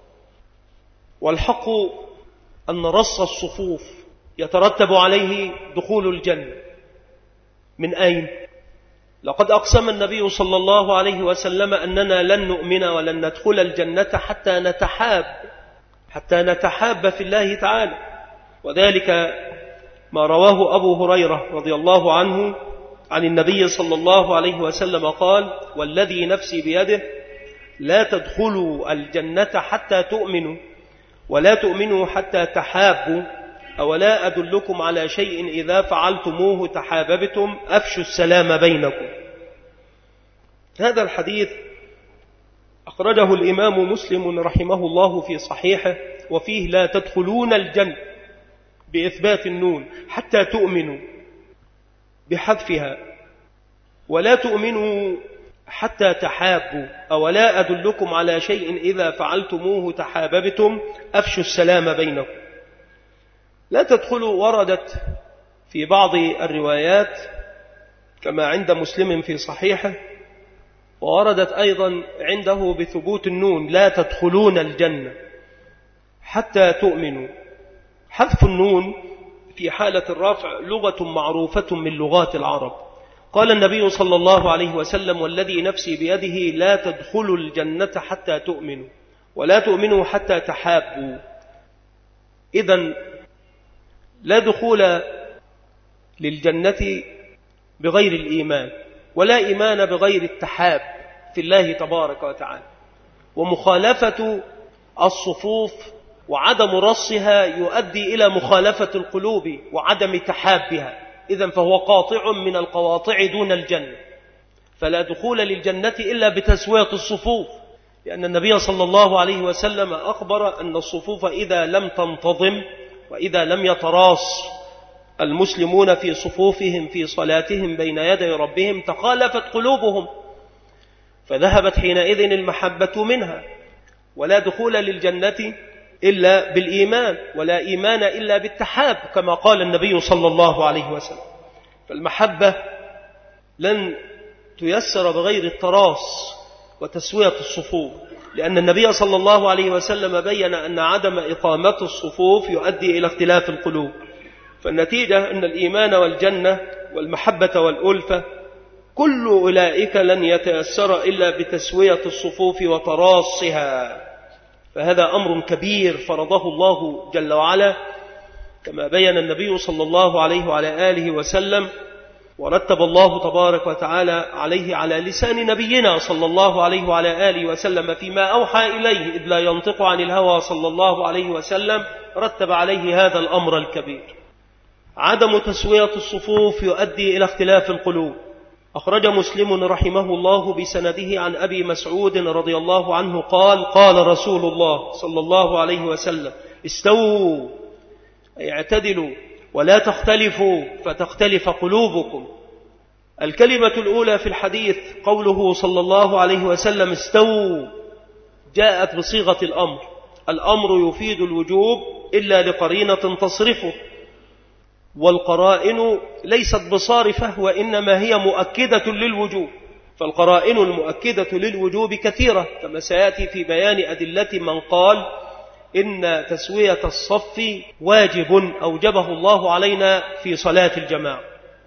والحق أن رص الصفوف يترتب عليه دخول الجنة. من أين؟ لقد أقسم النبي صلى الله عليه وسلم أننا لن نؤمن ولن ندخل الجنة حتى نتحاب حتى نتحاب في الله تعالى، وذلك ما رواه أبو هريرة رضي الله عنه عن النبي صلى الله عليه وسلم قال: والذي نفسي بيده لا تدخلوا الجنة حتى تؤمنوا ولا تؤمنوا حتى تحابوا، أولا أدلكم على شيء إذا فعلتموه تحاببتم، أفشوا السلام بينكم. هذا الحديث أخرجه الإمام مسلم رحمه الله في صحيحه، وفيه لا تدخلون الجنة بإثبات النون حتى تؤمنوا بحذفها، ولا تؤمنوا حتى تحابوا، أولا أدلكم على شيء إذا فعلتموه تحاببتم أفشوا السلام بينكم. لا تدخلوا وردت في بعض الروايات كما عند مسلم في صحيحه، ووردت أيضا عنده بثبوت النون لا تدخلون الجنة حتى تؤمنوا. حذف النون في حالة الرفع لغة معروفة من لغات العرب. قال النبي صلى الله عليه وسلم والذي نفسي بيده لا تدخلوا الجنة حتى تؤمنوا ولا تؤمنوا حتى تحابوا. إذن لا دخول للجنة بغير الإيمان، ولا إيمان بغير التحاب في الله تبارك وتعالى. ومخالفة الصفوف وعدم رصها يؤدي إلى مخالفة القلوب وعدم تحابها، إذن فهو قاطع من القواطع دون الجنة. فلا دخول للجنة إلا بتسوية الصفوف، لأن النبي صلى الله عليه وسلم أخبر أن الصفوف إذا لم تنتظم وإذا لم يتراص المسلمون في صفوفهم في صلاتهم بين يدي ربهم تخالفت قلوبهم، فذهبت حينئذ المحبة منها. ولا دخول للجنة إلا بالإيمان، ولا إيمان إلا بالتحاب كما قال النبي صلى الله عليه وسلم. فالمحبة لن تيسر بغير التراص وتسوية الصفوف، لأن النبي صلى الله عليه وسلم بيّن أن عدم إقامة الصفوف يؤدي إلى اختلاف القلوب. فالنتيجة أن الإيمان والجنة والمحبة والألفة كل أولئك لن يتيسر إلا بتسوية الصفوف وتراصها. فهذا أمر كبير فرضه الله جل وعلا كما بيّن النبي صلى الله عليه وعلى آله وسلم، ورتب الله تبارك وتعالى عليه على لسان نبينا صلى الله عليه وعلى آله وسلم فيما أوحى إليه إذ لا ينطق عن الهوى صلى الله عليه وسلم، رتب عليه هذا الأمر الكبير. عدم تسوية الصفوف يؤدي إلى اختلاف القلوب. أخرج مسلم رحمه الله بسنده عن أبي مسعود رضي الله عنه قال قال رسول الله صلى الله عليه وسلم استووا أي اعتدلوا ولا تختلفوا فتختلف قلوبكم. الكلمة الأولى في الحديث قوله صلى الله عليه وسلم استووا جاءت بصيغة الأمر، الأمر يفيد الوجوب إلا لقرينة تصرفه، والقرائن ليست بصارفة وإنما هي مؤكدة للوجوب. فالقرائن المؤكدة للوجوب كثيرة كما سيأتي في بيان أدلة من قال إن تسوية الصف واجب أوجبه الله علينا في صلاة الجماعة.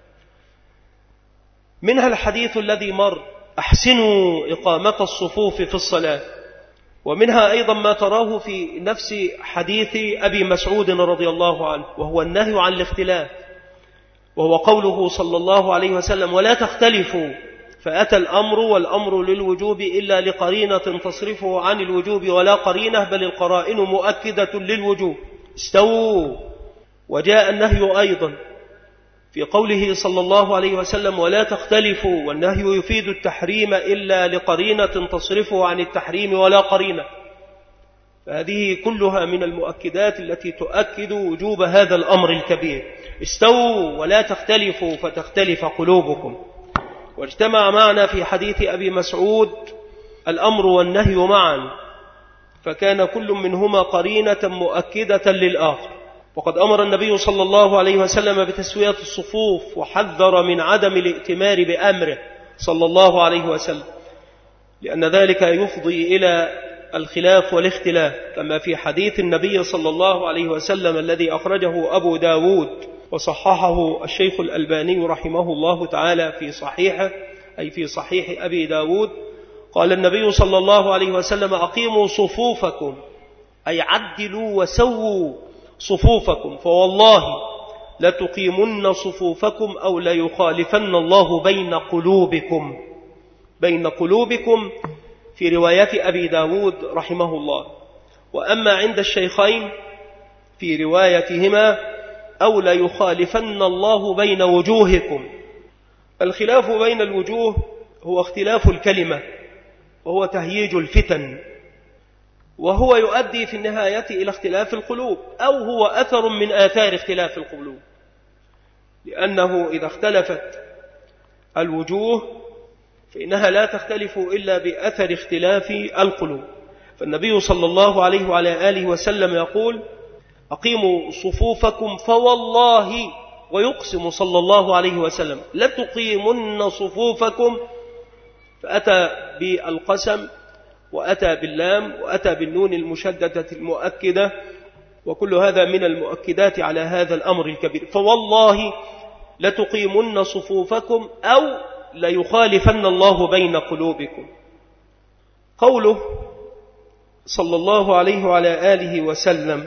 منها الحديث الذي مر أحسنوا إقامة الصفوف في الصلاة، ومنها أيضا ما تراه في نفس حديث أبي مسعود رضي الله عنه وهو النهي عن الاختلاف، وهو قوله صلى الله عليه وسلم ولا تختلفوا، فأتى الأمر والأمر للوجوب إلا لقرينة تصرفه عن الوجوب ولا قرينة، بل القرائن مؤكدة للوجوب استووا. وجاء النهي أيضا في قوله صلى الله عليه وسلم ولا تختلفوا، والنهي يفيد التحريم إلا لقرينة تصرفه عن التحريم ولا قرينة. فهذه كلها من المؤكدات التي تؤكد وجوب هذا الأمر الكبير استووا ولا تختلفوا فتختلف قلوبكم. واجتمع معنا في حديث أبي مسعود الأمر والنهي معا، فكان كل منهما قرينة مؤكدة للآخر. وقد أمر النبي صلى الله عليه وسلم بتسوية الصفوف وحذر من عدم الائتمار بأمره صلى الله عليه وسلم، لأن ذلك يفضي إلى الخلاف والاختلاف، كما في حديث النبي صلى الله عليه وسلم الذي أخرجه أبو داود وصححه الشيخ الألباني رحمه الله تعالى في صحيحه، أي في صحيح أبي داود. قال النبي صلى الله عليه وسلم أقيموا صفوفكم أي عدلوا وسووا صفوفكم، فوالله لتقيمن صفوفكم أو ليخالفن الله بين قلوبكم. بين قلوبكم في رواية أبي داود رحمه الله. وأما عند الشيخين في روايتهما أو ليخالفن الله بين وجوهكم. الخلاف بين الوجوه هو اختلاف الكلمة، وهو تهييج الفتن، وهو يؤدي في النهاية إلى اختلاف القلوب، أو هو أثر من آثار اختلاف القلوب، لأنه إذا اختلفت الوجوه فإنها لا تختلف إلا بأثر اختلاف القلوب. فالنبي صلى الله عليه وعلى آله وسلم يقول: أقيموا صفوفكم فوالله، ويقسم صلى الله عليه وسلم: لتقيمن صفوفكم، فأتى بالقسم وأتى باللام وأتى بالنون المشددة المؤكدة، وكل هذا من المؤكدات على هذا الأمر الكبير. فوالله لتقيمن صفوفكم أو ليخالفن الله بين قلوبكم. قوله صلى الله عليه وعلى آله وسلم: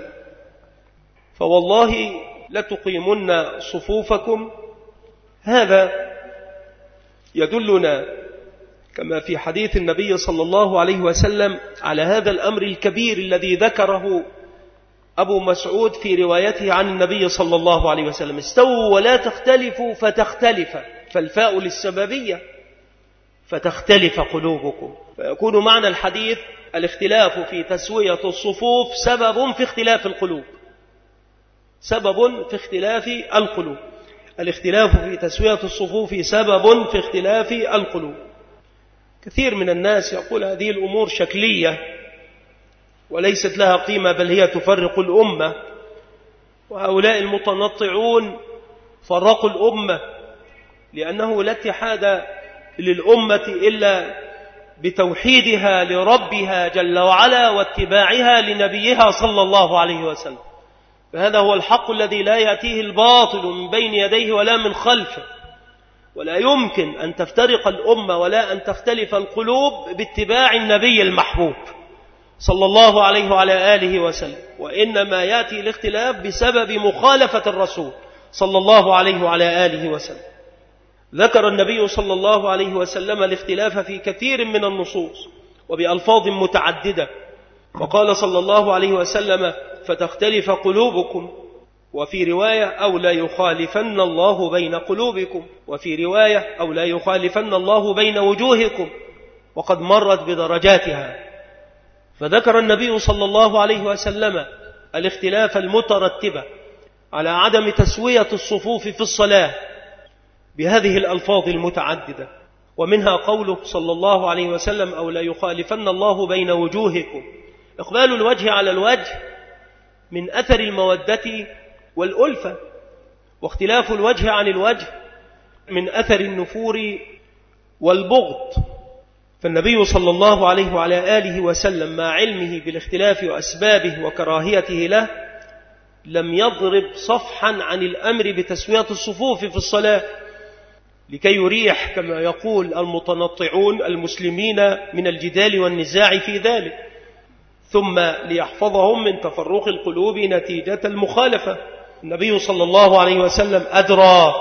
فوالله لتقيمن صفوفكم، هذا يدلنا كما في حديث النبي صلى الله عليه وسلم على هذا الأمر الكبير الذي ذكره أبو مسعود في روايته عن النبي صلى الله عليه وسلم: استووا ولا تختلفوا فتختلف، فالفاء للسببية، فتختلف قلوبكم. فيكون معنى الحديث الاختلاف في تسوية الصفوف سبب في اختلاف القلوب، سبب في اختلاف القلوب. الاختلاف في تسوية الصفوف سبب في اختلاف القلوب. كثير من الناس يقول هذه الأمور شكلية وليست لها قيمة، بل هي تفرق الأمة، وهؤلاء المتنطعون فرقوا الأمة، لأنه لا اتحاد للأمة إلا بتوحيدها لربها جل وعلا واتباعها لنبيها صلى الله عليه وسلم. فهذا هو الحق الذي لا يأتيه الباطل من بين يديه ولا من خلفه، ولا يمكن أن تفترق الأمة ولا أن تختلف القلوب باتباع النبي المحبوب صلى الله عليه وعلى آله وسلم، وإنما يأتي الاختلاف بسبب مخالفة الرسول صلى الله عليه وعلى آله وسلم. ذكر النبي صلى الله عليه وسلم الاختلاف في كثير من النصوص وبألفاظ متعددة، وقال صلى الله عليه وسلم: فتختلف قلوبكم، وفي رواية: أو لا يخالفن الله بين قلوبكم، وفي رواية: أو لا يخالفن الله بين وجوهكم، وقد مرت بدرجاتها. فذكر النبي صلى الله عليه وسلم الاختلاف المترتب على عدم تسوية الصفوف في الصلاة بهذه الألفاظ المتعددة، ومنها قوله صلى الله عليه وسلم: أو لا يخالفن الله بين وجوهكم. إقبال الوجه على الوجه من أثر المودة والألفة، واختلاف الوجه عن الوجه من أثر النفور والبغض. فالنبي صلى الله عليه وعلى آله وسلم مع علمه بالاختلاف وأسبابه وكراهيته له لم يضرب صفحا عن الأمر بتسوية الصفوف في الصلاة، لكي يريح كما يقول المتنطعون المسلمين من الجدال والنزاع في ذلك، ثم ليحفظهم من تفرق القلوب نتيجة المخالفة. النبي صلى الله عليه وسلم أدرى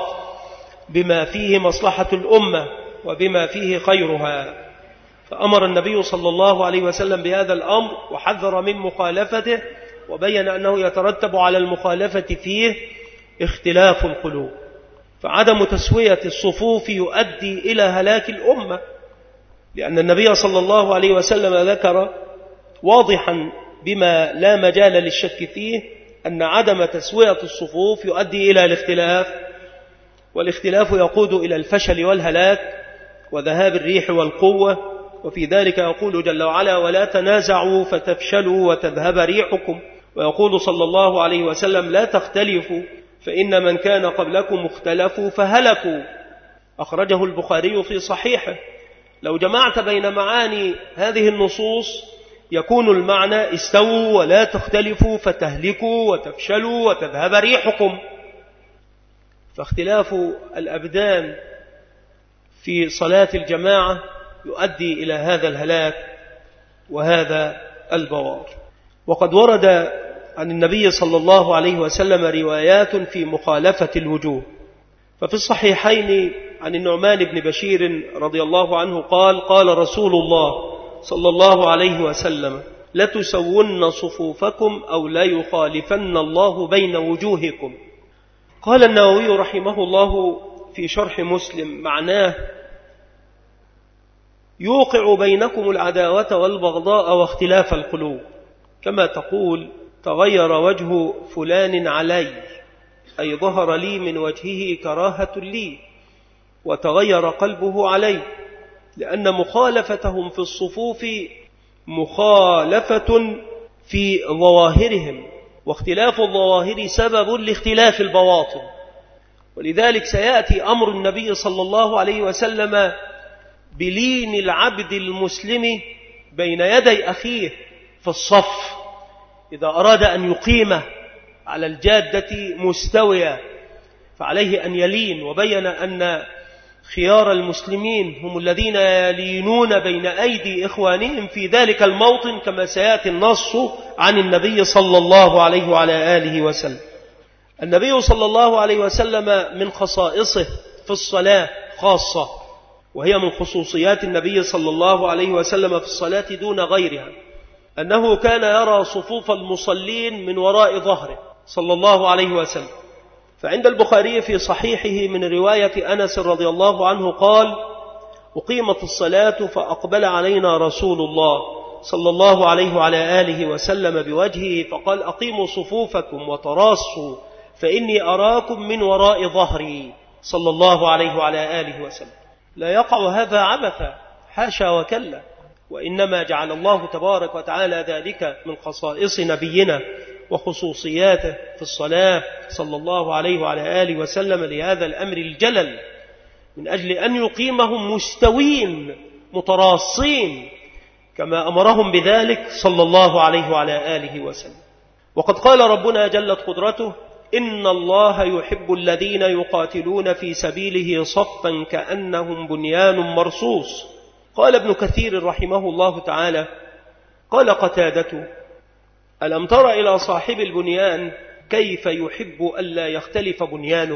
بما فيه مصلحة الأمة وبما فيه خيرها، فأمر النبي صلى الله عليه وسلم بهذا الأمر وحذر من مخالفته، وبين أنه يترتب على المخالفة فيه اختلاف القلوب. فعدم تسوية الصفوف يؤدي إلى هلاك الأمة، لأن النبي صلى الله عليه وسلم ذكر واضحا بما لا مجال للشك فيه أن عدم تسوية الصفوف يؤدي إلى الاختلاف، والاختلاف يقود إلى الفشل والهلاك وذهاب الريح والقوة. وفي ذلك يقول جل وعلا: ولا تنازعوا فتفشلوا وتذهب ريحكم. ويقول صلى الله عليه وسلم: لا تختلفوا فإن من كان قبلكم اختلفوا فهلكوا. أخرجه البخاري في صحيحه. لو جمعت بين معاني هذه النصوص يكون المعنى: استووا ولا تختلفوا فتهلكوا وتفشلوا وتذهب ريحكم. فاختلاف الأبدان في صلاة الجماعة يؤدي إلى هذا الهلاك وهذا البوار. وقد ورد عن النبي صلى الله عليه وسلم روايات في مخالفة الوجوه. ففي الصحيحين عن النعمان بن بشير رضي الله عنه قال: قال رسول الله صلى الله عليه وسلم: لتسون صفوفكم أو لا يخالفن الله بين وجوهكم. قال النووي رحمه الله في شرح مسلم: معناه يوقع بينكم العداوة والبغضاء واختلاف القلوب. كما تقول تغير وجه فلان علي، أي ظهر لي من وجهه كراهة لي، وتغير قلبه علي، لأن مخالفتهم في الصفوف مخالفة في ظواهرهم، واختلاف الظواهر سبب لاختلاف البواطن. ولذلك سيأتي أمر النبي صلى الله عليه وسلم بلين العبد المسلم بين يدي أخيه في الصف إذا أراد أن يقيمه على الجادة مستوية، فعليه أن يلين. وبين أن خيار المسلمين هم الذين يلينون بين أيدي إخوانهم في ذلك الموطن، كما سيأتي النص عن النبي صلى الله عليه وعلى آله وسلم. النبي صلى الله عليه وسلم من خصائصه في الصلاة خاصة، وهي من خصوصيات النبي صلى الله عليه وسلم في الصلاة دون غيرها، أنه كان يرى صفوف المصلين من وراء ظهره صلى الله عليه وسلم. فعند البخاري في صحيحه من رواية أنس رضي الله عنه قال: أقيمت الصلاة فأقبل علينا رسول الله صلى الله عليه وعلى آله وسلم بوجهه فقال: أقيموا صفوفكم وتراصوا فإني أراكم من وراء ظهري صلى الله عليه وعلى آله وسلم. لا يقع هذا عبثا، حاشا وكلا، وإنما جعل الله تبارك وتعالى ذلك من خصائص نبينا وخصوصياته في الصلاة صلى الله عليه وعلى آله وسلم لهذا الأمر الجلل، من أجل أن يقيمهم مستوين متراصين كما أمرهم بذلك صلى الله عليه وعلى آله وسلم. وقد قال ربنا جلت قدرته: إن الله يحب الذين يقاتلون في سبيله صفا كأنهم بنيان مرصوص. قال ابن كثير رحمه الله تعالى: قال قتادة: ألم تر إلى صاحب البنيان كيف يحب ألا يختلف بنيانه؟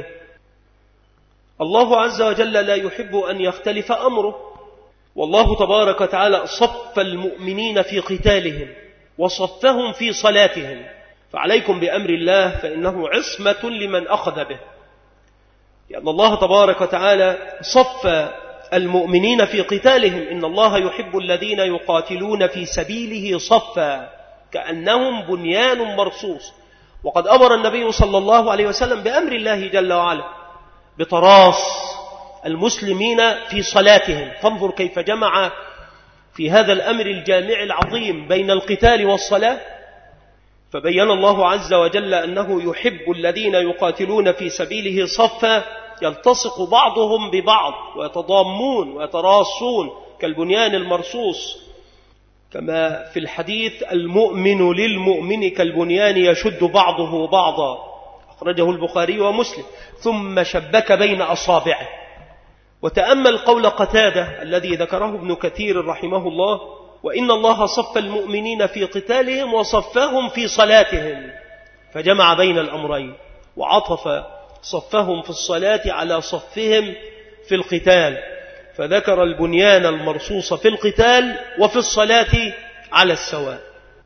الله عز وجل لا يحب أن يختلف أمره، والله تبارك وتعالى صف المؤمنين في قتالهم وصفهم في صلاتهم، فعليكم بأمر الله فإنه عصمة لمن أخذ به، لأن الله تبارك وتعالى صف المؤمنين في قتالهم. إن الله يحب الذين يقاتلون في سبيله صفا كأنهم بنيان مرصوص. وقد أمر النبي صلى الله عليه وسلم بأمر الله جل وعلا بتراص المسلمين في صلاتهم. فانظر كيف جمع في هذا الأمر الجامع العظيم بين القتال والصلاة، فبين الله عز وجل أنه يحب الذين يقاتلون في سبيله صفا يلتصق بعضهم ببعض ويتضامون ويتراصون كالبنيان المرصوص، كما في الحديث: المؤمن للمؤمن كالبنيان يشد بعضه بعضا، أخرجه البخاري ومسلم. ثم شبك بين أصابعه. وتأمل قول قتادة الذي ذكره ابن كثير رحمه الله: وإن الله صف المؤمنين في قتالهم وصفهم في صلاتهم، فجمع بين الأمرين وعطف صفهم في الصلاة على صفهم في القتال، فذكر البنيان المرصوص في القتال وفي الصلاة على السواء.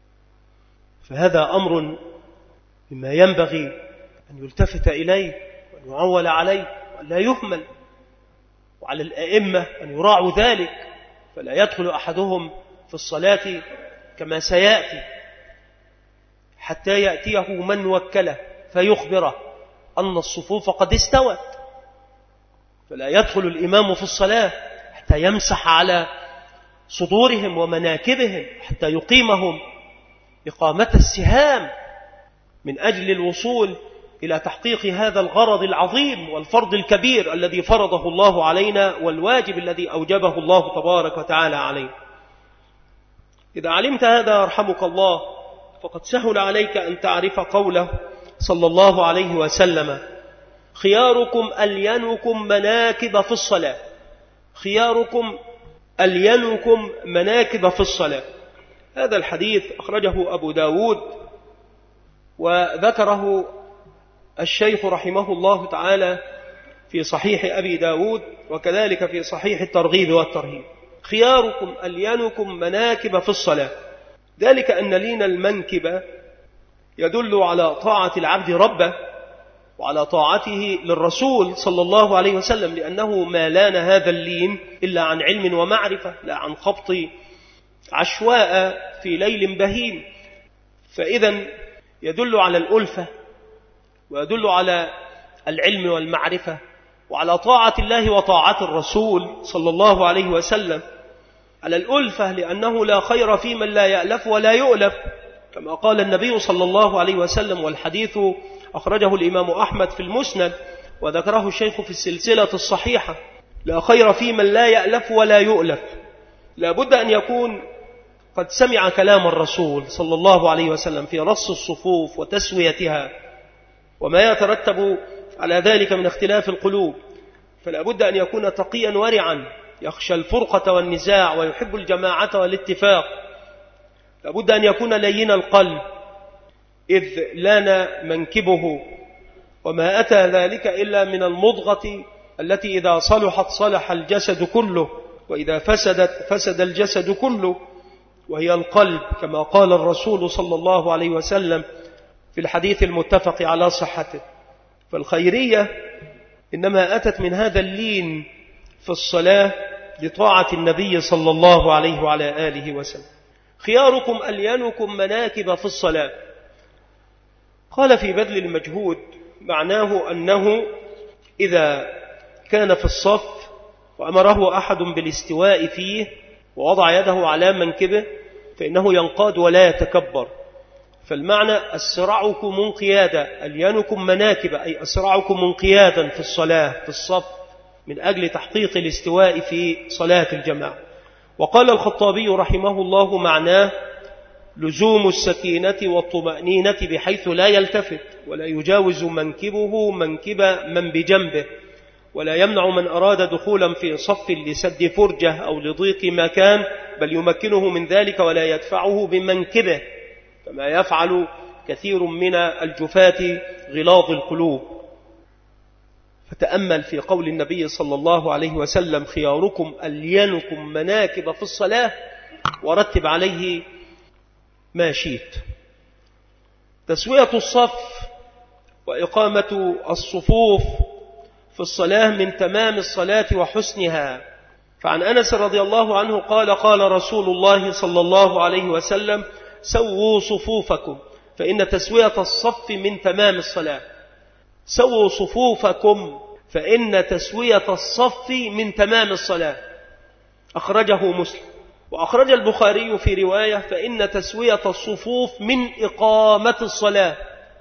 فهذا أمر مما ينبغي أن يلتفت إليه وأن يعول عليه وأن لا يهمل، وعلى الأئمة أن يراعوا ذلك، فلا يدخل أحدهم في الصلاة كما سيأتي حتى يأتيه من وكله فيخبره أن الصفوف قد استوت، فلا يدخل الإمام في الصلاة حتى يمسح على صدورهم ومناكبهم حتى يقيمهم إقامة السهام من أجل الوصول إلى تحقيق هذا الغرض العظيم والفرض الكبير الذي فرضه الله علينا، والواجب الذي أوجبه الله تبارك وتعالى علينا. إذا علمت هذا رحمك الله فقد سهل عليك أن تعرف قوله صلى الله عليه وسلم: خياركم ألينكم مناكب في الصلاة. خياركم ألينكم مناكب في الصلاة. هذا الحديث أخرجه أبو داود وذكره الشيخ رحمه الله تعالى في صحيح أبي داود، وكذلك في صحيح الترغيب والترهيب. خياركم ألينكم مناكب في الصلاة، ذلك أن لين المنكب يدل على طاعة العبد ربه وعلى طاعته للرسول صلى الله عليه وسلم، لأنه ما لان هذا اللين إلا عن علم ومعرفة، لا عن خبط عشواء في ليل بهيم. فإذا يدل على الألفة ويدل على العلم والمعرفة وعلى طاعة الله وطاعة الرسول صلى الله عليه وسلم، على الألفة لأنه لا خير في من لا يألف ولا يؤلف، كما قال النبي صلى الله عليه وسلم، والحديث أخرجه الإمام أحمد في المسند وذكره الشيخ في السلسلة الصحيحة: لا خير في من لا يألف ولا يؤلف. لا بد أن يكون قد سمع كلام الرسول صلى الله عليه وسلم في رص الصفوف وتسويتها وما يترتب على ذلك من اختلاف القلوب، فلا بد أن يكون تقيا ورعا يخشى الفرقة والنزاع ويحب الجماعة والاتفاق. لا بد أن يكون لين القلب إذ لان منكبه، وما أتى ذلك إلا من المضغة التي إذا صلحت صلح الجسد كله، وإذا فسدت فسد الجسد كله، وهي القلب، كما قال الرسول صلى الله عليه وسلم في الحديث المتفق على صحته. فالخيرية إنما أتت من هذا اللين في الصلاة لطاعة النبي صلى الله عليه وعلى آله وسلم. خياركم ألينكم مناكب في الصلاة. قال في بذل المجهود معناه أنه إذا كان في الصف وأمره أحد بالاستواء فيه ووضع يده على منكبه فإنه ينقاد ولا يتكبر. فالمعنى أسرعكم انقيادا، ألينكم مناكب، أي أسرعكم انقيادا في الصلاة في الصف من أجل تحقيق الاستواء في صلاة الجماعة. وقال الخطابي رحمه الله معناه لزوم السكينة والطمأنينة بحيث لا يلتفت ولا يجاوز منكبه منكب من بجنبه، ولا يمنع من أراد دخولا في صف لسد فرجة أو لضيق مكان، بل يمكنه من ذلك ولا يدفعه بمنكبه كما يفعل كثير من الجفاة غلاظ القلوب. فتأمل في قول النبي صلى الله عليه وسلم: خياركم ألينكم مناكب في الصلاة، ورتب عليه ما شئت. تسوية الصف وإقامة الصفوف في الصلاة من تمام الصلاة وحسنها. فعن أنس رضي الله عنه قال: قال رسول الله صلى الله عليه وسلم: سووا صفوفكم فإن تسوية الصف من تمام الصلاة. سووا صفوفكم فإن تسوية الصف من تمام الصلاة. أخرجه مسلم. وأخرج البخاري في رواية: فإن تسوية الصفوف من إقامة الصلاة.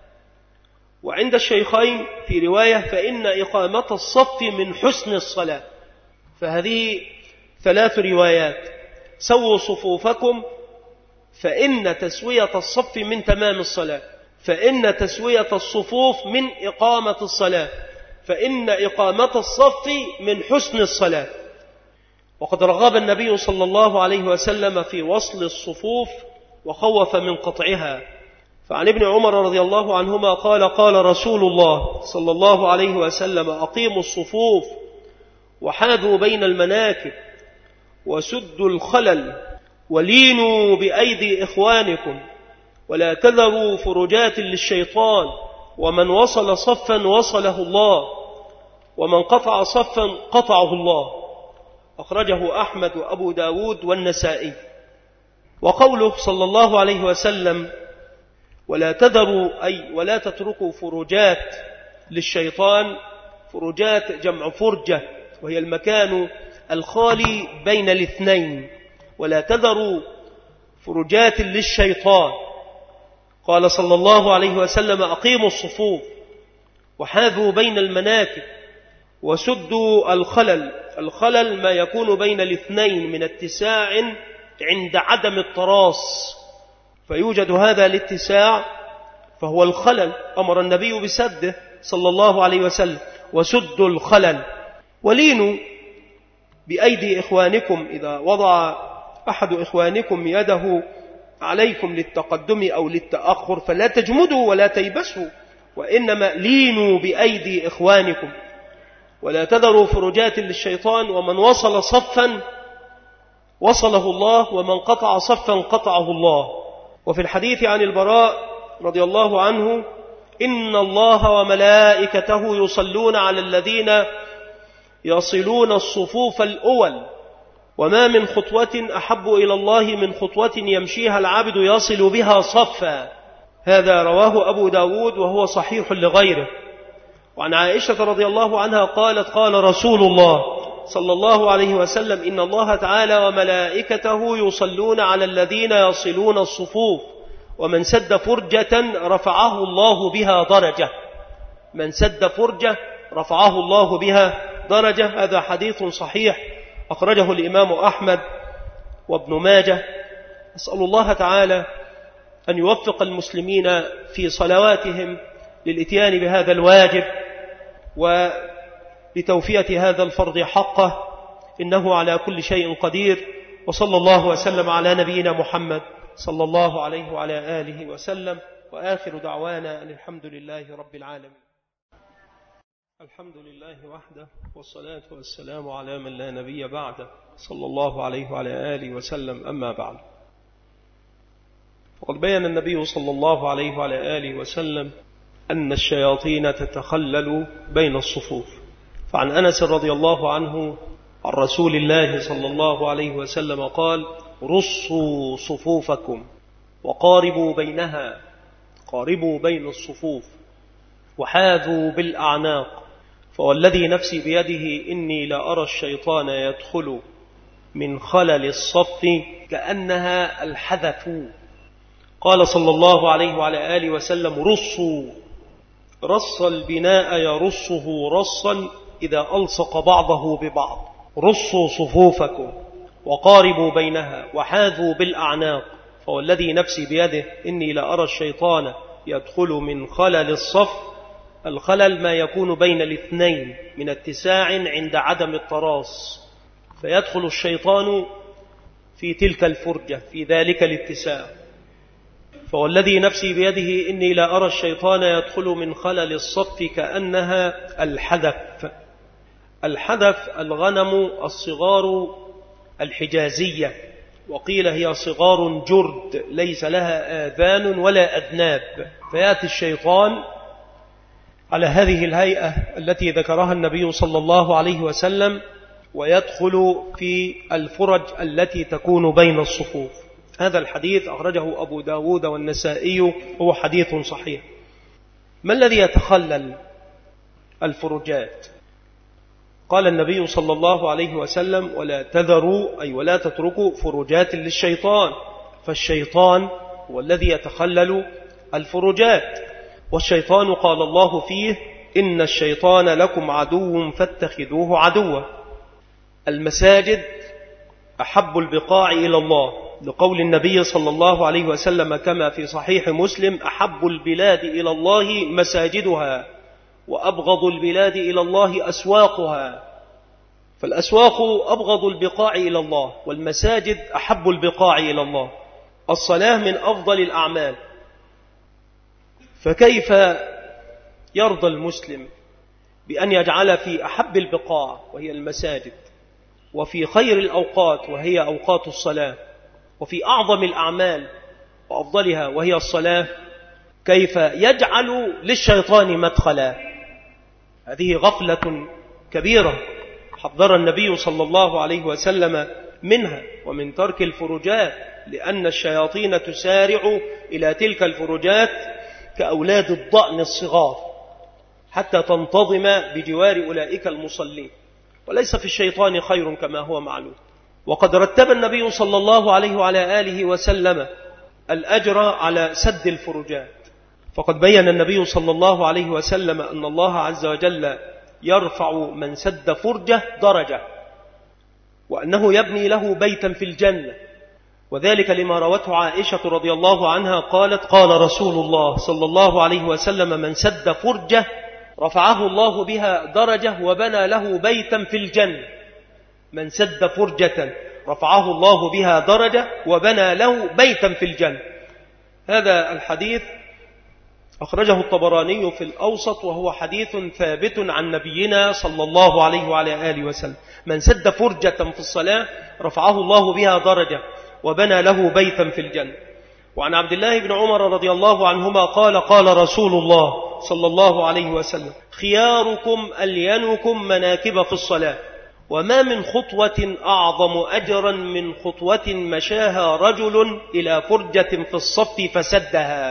وعند الشيخين في رواية: فإن إقامة الصف من حسن الصلاة. فهذه ثلاث روايات: سووا صفوفكم فإن تسوية الصف من تمام الصلاة، فإن تسوية الصفوف من إقامة الصلاة، فإن إقامة الصف من حسن الصلاة. وقد رغب النبي صلى الله عليه وسلم في وصل الصفوف وخوف من قطعها. فعن ابن عمر رضي الله عنهما قال: قال رسول الله صلى الله عليه وسلم: أقيموا الصفوف وحاذوا بين المناكب وسدوا الخلل ولينوا بأيدي إخوانكم ولا تذروا فرجات للشيطان، ومن وصل صفا وصله الله، ومن قطع صفا قطعه الله. أخرجه أحمد وأبو داود والنسائي. وقوله صلى الله عليه وسلم: ولا تذروا أي ولا تتركوا فرجات للشيطان. فرجات جمع فرجة، وهي المكان الخالي بين الاثنين. ولا تذروا فرجات للشيطان. قال صلى الله عليه وسلم: أقيموا الصفوف وحاذوا بين المناكب وسدوا الخلل. الخلل ما يكون بين الاثنين من اتساع عند عدم التراص، فيوجد هذا الاتساع فهو الخلل، أمر النبي بسده صلى الله عليه وسلم: وسدوا الخلل. ولينوا بأيدي إخوانكم، إذا وضع أحد إخوانكم يده عليكم للتقدم أو للتأخر فلا تجمدوا ولا تيبسوا، وإنما لينوا بأيدي إخوانكم. ولا تذروا فرجات للشيطان. ومن وصل صفا وصله الله، ومن قطع صفا قطعه الله. وفي الحديث عن البراء رضي الله عنه: إن الله وملائكته يصلون على الذين يصلون الصفوف الأول، وما من خطوة أحب إلى الله من خطوة يمشيها العبد يصل بها صفا. هذا رواه أبو داود وهو صحيح لغيره. وعن عائشة رضي الله عنها قالت قال رسول الله صلى الله عليه وسلم إن الله تعالى وملائكته يصلون على الذين يصلون الصفوف ومن سد فرجة رفعه الله بها درجة. من سد فرجة رفعه الله بها درجة. هذا حديث صحيح أخرجه الإمام أحمد وابن ماجه. أسأل الله تعالى أن يوفق المسلمين في صلواتهم للإتيان بهذا الواجب ولتوفية هذا الفرض حقه، إنه على كل شيء قدير. وصلى الله وسلم على نبينا محمد صلى الله عليه وعلى آله وسلم، وآخر دعوانا أن الحمد لله رب العالمين. الحمد لله وحده، والصلاة والسلام على من لا نبي بعده، صلى الله عليه وعلى آله وسلم. أما بعد، وقد بيّن النبي صلى الله عليه وعلى آله وسلم أن الشياطين تتخلل بين الصفوف. فعن أنس رضي الله عنه عن رسول الله صلى الله عليه وسلم قال: رصوا صفوفكم وقاربوا بينها، قاربوا بين الصفوف وحاذوا بالأعناق، فوالذي نفسي بيده إني لأرى الشيطان يدخل من خلل الصف كأنها الحذف. قال صلى الله عليه وعلى آله وسلم: رصوا. رص البناء يرصه رصا إذا ألصق بعضه ببعض. رصوا صفوفكم وقاربوا بينها وحاذوا بالأعناق، فوالذي نفسي بيده إني لأرى الشيطان يدخل من خلل الصف. الخلل ما يكون بين الاثنين من اتساع عند عدم التراص، فيدخل الشيطان في تلك الفرجة في ذلك الاتساع. فوالذي نفسي بيده إني لا أرى الشيطان يدخل من خلل الصف كأنها الحذف. الحذف الغنم الصغار الحجازية، وقيل هي صغار جرد ليس لها آذان ولا أذناب، فيأتي الشيطان على هذه الهيئة التي ذكرها النبي صلى الله عليه وسلم ويدخل في الفرج التي تكون بين الصفوف. هذا الحديث أخرجه أبو داود والنسائي، هو حديث صحيح. ما الذي يتخلل الفرجات؟ قال النبي صلى الله عليه وسلم: ولا تذروا، أي ولا تتركوا فرجات للشيطان، فالشيطان هو الذي يتخلل الفرجات. والشيطان قال الله فيه: إن الشيطان لكم عدو فاتخذوه عدوا. المساجد أحب البقاع إلى الله، لقول النبي صلى الله عليه وسلم كما في صحيح مسلم: أحب البلاد إلى الله مساجدها، وأبغض البلاد إلى الله أسواقها. فالأسواق أبغض البقاع إلى الله، والمساجد أحب البقاع إلى الله. الصلاة من أفضل الأعمال، فكيف يرضى المسلم بأن يجعل في أحب البقاع وهي المساجد، وفي خير الأوقات وهي أوقات الصلاة، وفي أعظم الأعمال وأفضلها وهي الصلاة، كيف يجعل للشيطان مدخلا؟ هذه غفلة كبيرة حذر النبي صلى الله عليه وسلم منها، ومن ترك الفرجات، لأن الشياطين تسارع إلى تلك الفرجات كأولاد الضأن الصغار حتى تنتظم بجوار أولئك المصلين، وليس في الشيطان خير كما هو معلوم. وقد رتب النبي صلى الله عليه وعلى آله وسلم الأجر على سد الفرجات، فقد بيّن النبي صلى الله عليه وسلم أن الله عز وجل يرفع من سد فرجة درجة، وأنه يبني له بيتا في الجنة، وذلك لما روته عائشة رضي الله عنها قالت: قال رسول الله صلى الله عليه وسلم: من سد فرجة رفعه الله بها درجة وبنى له بيتا في الجنة. من سد فرجة رفعه الله بها درجة وبنى له بيتا في الجنة. هذا الحديث أخرجه الطبراني في الأوسط، وهو حديث ثابت عن نبينا صلى الله عليه وعلى آله وسلم. من سد فرجة في الصلاة رفعه الله بها درجة وبنى له بيتا في الجنة. وعن عبد الله بن عمر رضي الله عنهما قال: قال رسول الله صلى الله عليه وسلم: خياركم ألينكم مناكب في الصلاة، وما من خطوة أعظم أجرا من خطوة مشاها رجل إلى فرجة في الصف فسدها.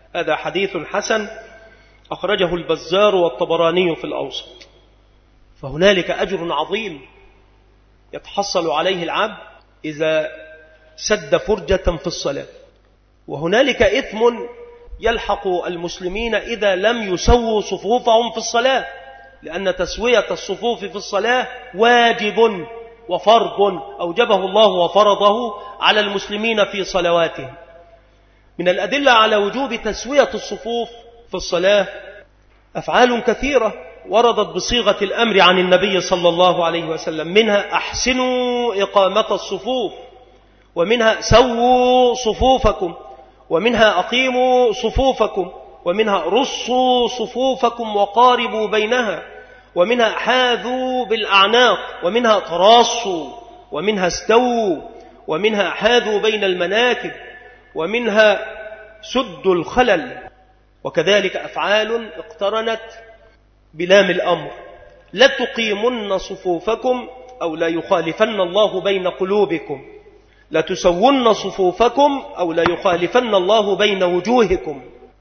هذا حديث حسن أخرجه البزار والطبراني في الأوسط. فهنالك أجر عظيم يتحصل عليه العبد إذا سد فرجة في الصلاة، وهنالك إثم يلحق المسلمين إذا لم يسووا صفوفهم في الصلاة، لأن تسوية الصفوف في الصلاة واجب وفرض أوجبه الله وفرضه على المسلمين في صلواتهم. من الأدلة على وجوب تسوية الصفوف في الصلاة أفعال كثيرة وردت بصيغة الأمر عن النبي صلى الله عليه وسلم، منها أحسنوا إقامة الصفوف، ومنها سووا صفوفكم، ومنها أقيموا صفوفكم، ومنها رصوا صفوفكم وقاربوا بينها، ومنها حاذوا بالأعناق، ومنها تراصوا، ومنها استووا، ومنها حاذوا بين المناكب، ومنها سدوا الخلل. وكذلك أفعال اقترنت بلام الأمر: لا تقيمن صفوفكم أو لا يخالفن الله بين قلوبكم، لا تسون صفوفكم أو لا يخالفن الله بين وجوهكم.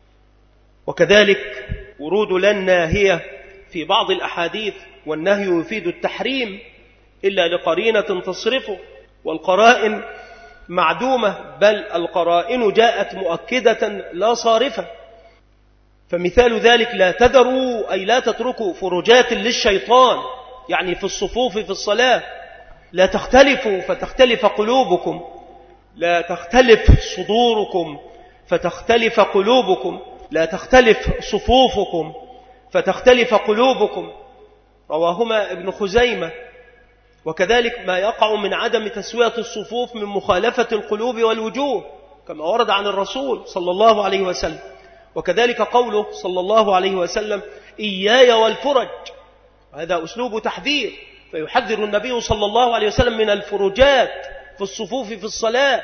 وكذلك ورود لا الناهية في بعض الأحاديث، والنهي يفيد التحريم إلا لقرينة تصرفه، والقرائن معدومة، بل القرائن جاءت مؤكدة لا صارفة. فمثال ذلك: لا تذروا أي لا تتركوا فرجات للشيطان، يعني في الصفوف في الصلاة. لا تختلفوا فتختلف قلوبكم، لا تختلف صدوركم فتختلف قلوبكم، لا تختلف صفوفكم فتختلف قلوبكم. رواهما ابن خزيمة. وكذلك ما يقع من عدم تسوية الصفوف من مخالفة القلوب والوجوه، كما ورد عن الرسول صلى الله عليه وسلم. وكذلك قوله صلى الله عليه وسلم: إياي والفرج، هذا أسلوب تحذير، فيحذر النبي صلى الله عليه وسلم من الفرجات في الصفوف في الصلاة،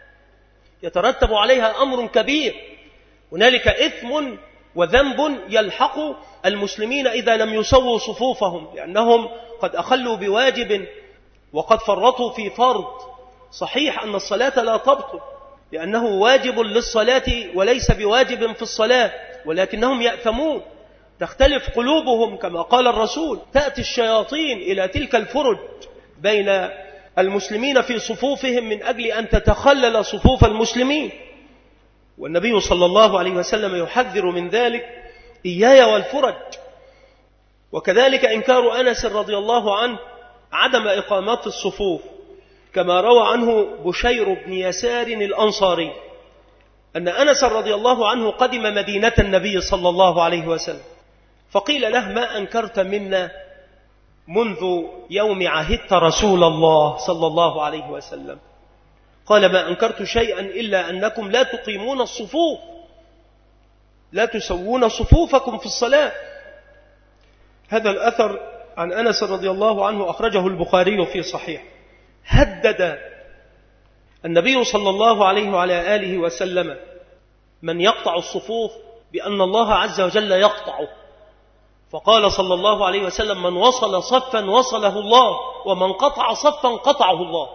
يترتب عليها أمر كبير. هنالك إثم وذنب يلحق المسلمين إذا لم يسووا صفوفهم، لأنهم قد أخلوا بواجب وقد فرطوا في فرض. صحيح أن الصلاة لا تبطل، لأنه واجب للصلاة وليس بواجب في الصلاة، ولكنهم يأثمون، تختلف قلوبهم كما قال الرسول: تأتي الشياطين إلى تلك الفرج بين المسلمين في صفوفهم من أجل أن تتخلل صفوف المسلمين. والنبي صلى الله عليه وسلم يحذر من ذلك: إياي والفرج. وكذلك إنكار أنس رضي الله عنه عدم إقامات الصفوف، كما روى عنه بشير بن يسار الأنصاري أن أنس رضي الله عنه قدم مدينة النبي صلى الله عليه وسلم، فقيل له: ما أنكرت منا منذ يوم عهدت رسول الله صلى الله عليه وسلم؟ قال: ما أنكرت شيئا إلا أنكم لا تقيمون الصفوف، لا تسوون صفوفكم في الصلاة. هذا الأثر عن أنس رضي الله عنه أخرجه البخاري في صحيح. هدد النبي صلى الله عليه وعلى آله وسلم من يقطع الصفوف بأن الله عز وجل يقطعه، فقال صلى الله عليه وسلم: من وصل صفا وصله الله، ومن قطع صفا قطعه الله.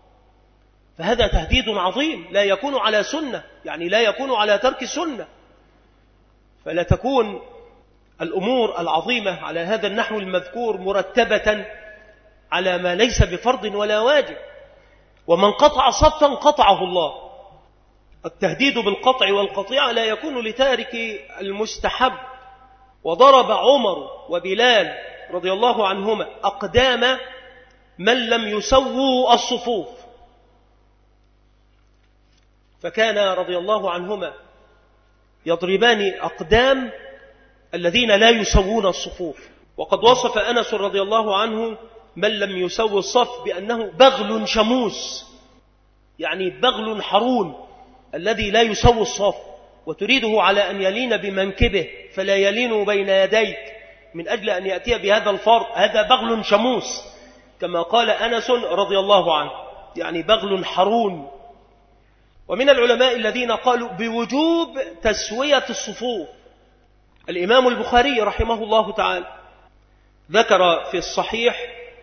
فهذا تهديد عظيم لا يكون على سنة، يعني لا يكون على ترك سنة. فلا تكون الأمور العظيمة على هذا النحو المذكور مرتبة على ما ليس بفرض ولا واجب. ومن قطع صفا قطعه الله. التهديد بالقطع والقطيعة لا يكون لتارك المستحب. وضرب عمر وبلال رضي الله عنهما أقدام من لم يسووا الصفوف، فكان رضي الله عنهما يضربان أقدام الذين لا يسوون الصفوف. وقد وصف أنس رضي الله عنه من لم يسوي الصف بأنه بغل شموس، يعني بغل حرون الذي لا يسوي الصف، وتريده على أن يلين بمنكبه فلا يلين بين يديك من أجل أن يأتي بهذا الفرق. هذا بغل شموس كما قال أنس رضي الله عنه، يعني بغل حرون. ومن العلماء الذين قالوا بوجوب تسوية الصفوف الإمام البخاري رحمه الله تعالى، ذكر في الصحيح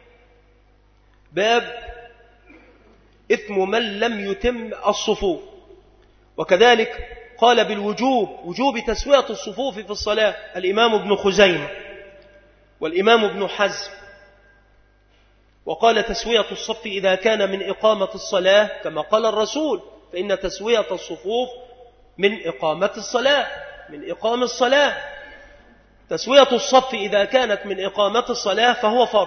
باب إثم من لم يتم الصفوف. وكذلك قال بالوجوب، وجوب تسوية الصفوف في الصلاة الإمام ابن خزيمة والإمام ابن حزم. وقال تسوية الصف إذا كان من إقامة الصلاة كما قال الرسول، فإن تسوية الصفوف من إقامة الصلاة، من إقام الصلاة. تسوية الصف إذا كانت من إقامة الصلاة فهو فرض،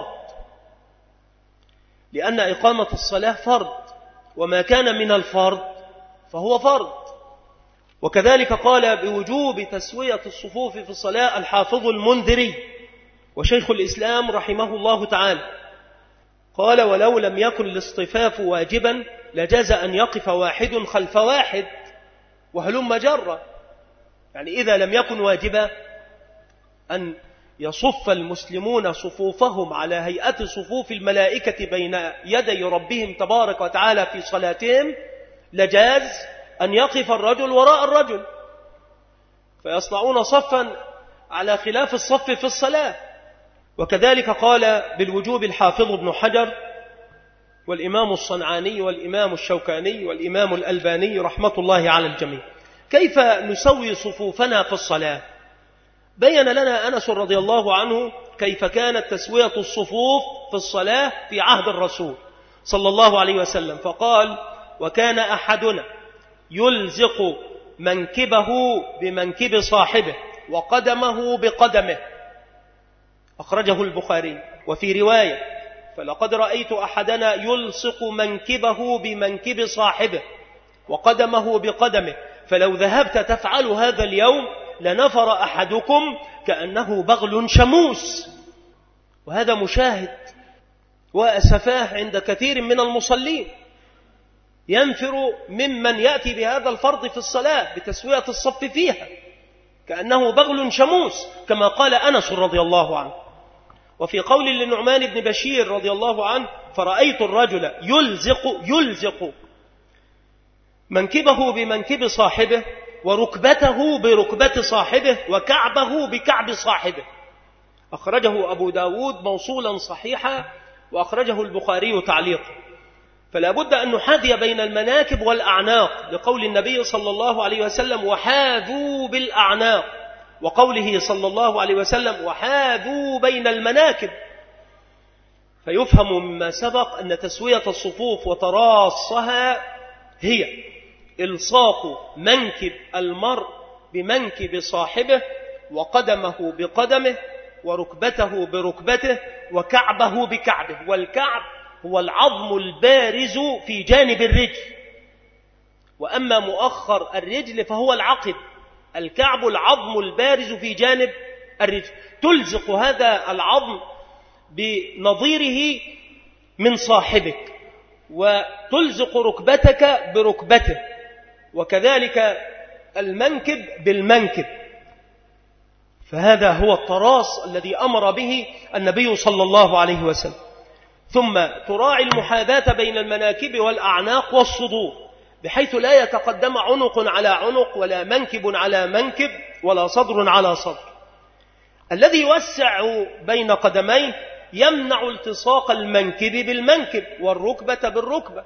لأن إقامة الصلاة فرض، وما كان من الفرض فهو فرض. وكذلك قال بوجوب تسوية الصفوف في الصلاة الحافظ المنذري وشيخ الإسلام رحمه الله تعالى، قال ولو لم يكن الاصطفاف واجبا لجاز أن يقف واحد خلف واحد وهلم جرة. يعني إذا لم يكن واجبا أن يصف المسلمون صفوفهم على هيئة صفوف الملائكة بين يدي ربهم تبارك وتعالى في صلاتهم، لجاز أن يقف الرجل وراء الرجل فيصنعون صفا على خلاف الصف في الصلاة. وكذلك قال بالوجوب الحافظ ابن حجر والإمام الصنعاني والإمام الشوكاني والإمام الألباني رحمة الله على الجميع. كيف نسوي صفوفنا في الصلاة؟ بين لنا أنس رضي الله عنه كيف كانت تسوية الصفوف في الصلاة في عهد الرسول صلى الله عليه وسلم، فقال وكان أحدنا يلزق منكبه بمنكب صاحبه وقدمه بقدمه، أخرجه البخاري. وفي رواية فلقد رأيت أحدنا يلصق منكبه بمنكب صاحبه وقدمه بقدمه، فلو ذهبت تفعل هذا اليوم لنفر أحدكم كأنه بغل شموس. وهذا مشاهد وأسفاه عند كثير من المصلين، ينفر ممن يأتي بهذا الفرض في الصلاة بتسوية الصف فيها كأنه بغل شموس كما قال أنس رضي الله عنه. وفي قول للنعمان بن بشير رضي الله عنه فرأيت الرجل يلزق يلزق منكبه بمنكب صاحبه وركبته بركبة صاحبه وكعبه بكعب صاحبه، أخرجه أبو داود موصولا صحيحا وأخرجه البخاري تعليقا. فلا بد أن نحاذي بين المناكب والأعناق لقول النبي صلى الله عليه وسلم وحاذوا بالأعناق، وقوله صلى الله عليه وسلم وحاذوا بين المناكب. فيفهم مما سبق أن تسوية الصفوف وتراصها هي إلصاق منكب المرء بمنكب صاحبه وقدمه بقدمه وركبته بركبته وكعبه بكعبه. والكعب هو العظم البارز في جانب الرجل، وأما مؤخر الرجل فهو العقب. الكعب العظم البارز في جانب الرجل، تلزق هذا العظم بنظيره من صاحبك وتلزق ركبتك بركبته، وكذلك المنكب بالمنكب. فهذا هو التراص الذي أمر به النبي صلى الله عليه وسلم. ثم تراعي المحاذاة بين المناكب والأعناق والصدور، بحيث لا يتقدم عنق على عنق ولا منكب على منكب ولا صدر على صدر. الذي يوسع بين قدميه يمنع التصاق المنكب بالمنكب والركبة بالركبة،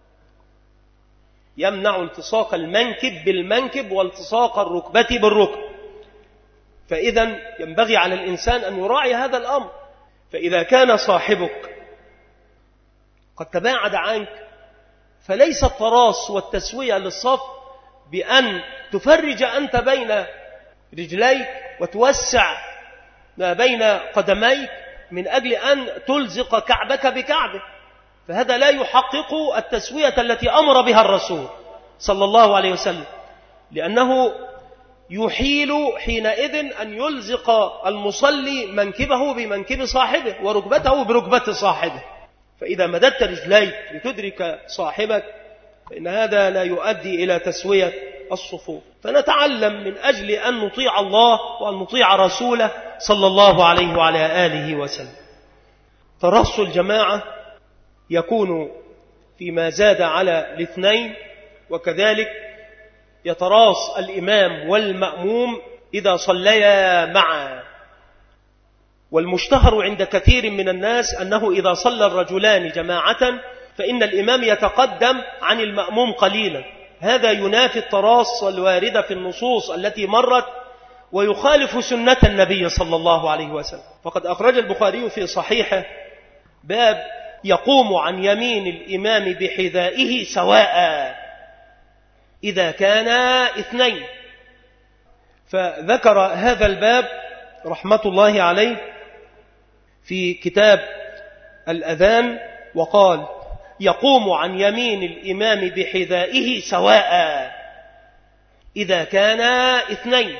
يمنع التصاق المنكب بالمنكب والتصاق الركبة بالركبة. فإذا ينبغي على الإنسان أن يراعي هذا الأمر. فإذا كان صاحبك قد تباعد عنك فليس التراص والتسوية للصف بأن تفرج أنت بين رجليك وتوسع ما بين قدميك من أجل أن تلزق كعبك بكعبه، فهذا لا يحقق التسوية التي أمر بها الرسول صلى الله عليه وسلم، لأنه يحيل حينئذ أن يلزق المصلي منكبه بمنكب صاحبه وركبته بركبة صاحبه. فإذا مددت رجليك لتدرك صاحبك فإن هذا لا يؤدي إلى تسوية الصفوف. فنتعلم من أجل أن نطيع الله وأن نطيع رسوله صلى الله عليه وعلى آله وسلم. ترص الجماعة يكون فيما زاد على الاثنين، وكذلك يتراص الإمام والمأموم إذا صليا معا. والمشتهر عند كثير من الناس أنه إذا صلى الرجلان جماعة فإن الإمام يتقدم عن المأموم قليلا، هذا ينافي التراص الواردة في النصوص التي مرت ويخالف سنة النبي صلى الله عليه وسلم. فقد أخرج البخاري في صحيحه باب يقوم عن يمين الإمام بحذائه سواء إذا كان اثنين. فذكر هذا الباب رحمة الله عليه في كتاب الأذان وقال يقوم عن يمين الإمام بحذائه سواء إذا كان اثنين،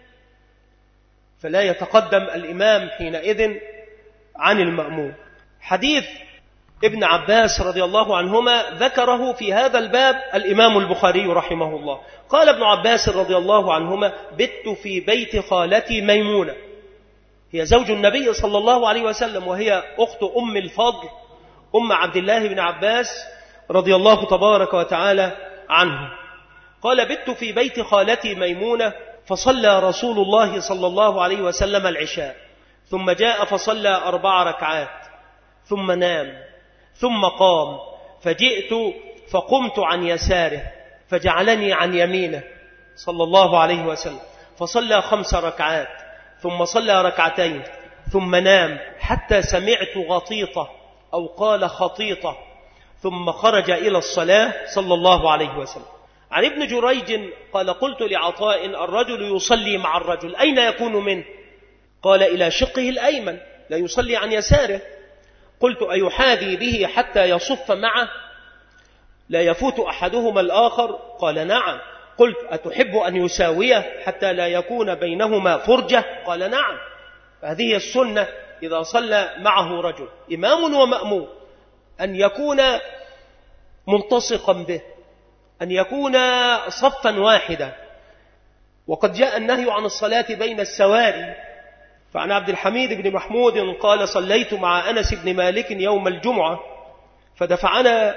فلا يتقدم الإمام حينئذ عن المأموم. حديث ابن عباس رضي الله عنهما ذكره في هذا الباب الإمام البخاري رحمه الله. قال ابن عباس رضي الله عنهما بت في بيت خالتي ميمونة، هي زوج النبي صلى الله عليه وسلم وهي أخت أم الفضل أم عبد الله بن عباس رضي الله تبارك وتعالى عنه. قال بت في بيت خالتي ميمونة فصلى رسول الله صلى الله عليه وسلم العشاء، ثم جاء فصلى أربع ركعات ثم نام، ثم قام فجئت فقمت عن يساره فجعلني عن يمينه صلى الله عليه وسلم، فصلى خمس ركعات ثم صلى ركعتين ثم نام حتى سمعت غطيطة أو قال خطيطة، ثم خرج إلى الصلاة صلى الله عليه وسلم. عن ابن جريج قال قلت لعطاء الرجل يصلي مع الرجل أين يكون منه؟ قال إلى شقه الأيمن، لا يصلي عن يساره. قلت أيحاذي به حتى يصف معه لا يفوت أحدهما الآخر؟ قال نعم. قلت أتحب أن يساويه حتى لا يكون بينهما فرجة؟ قال نعم. هذه السنة إذا صلى معه رجل إمام ومأموم أن يكون ملتصقا به، أن يكون صفا واحدا. وقد جاء النهي عن الصلاة بين السواري، فعن عبد الحميد بن محمود قال صليت مع أنس بن مالك يوم الجمعة فدفعنا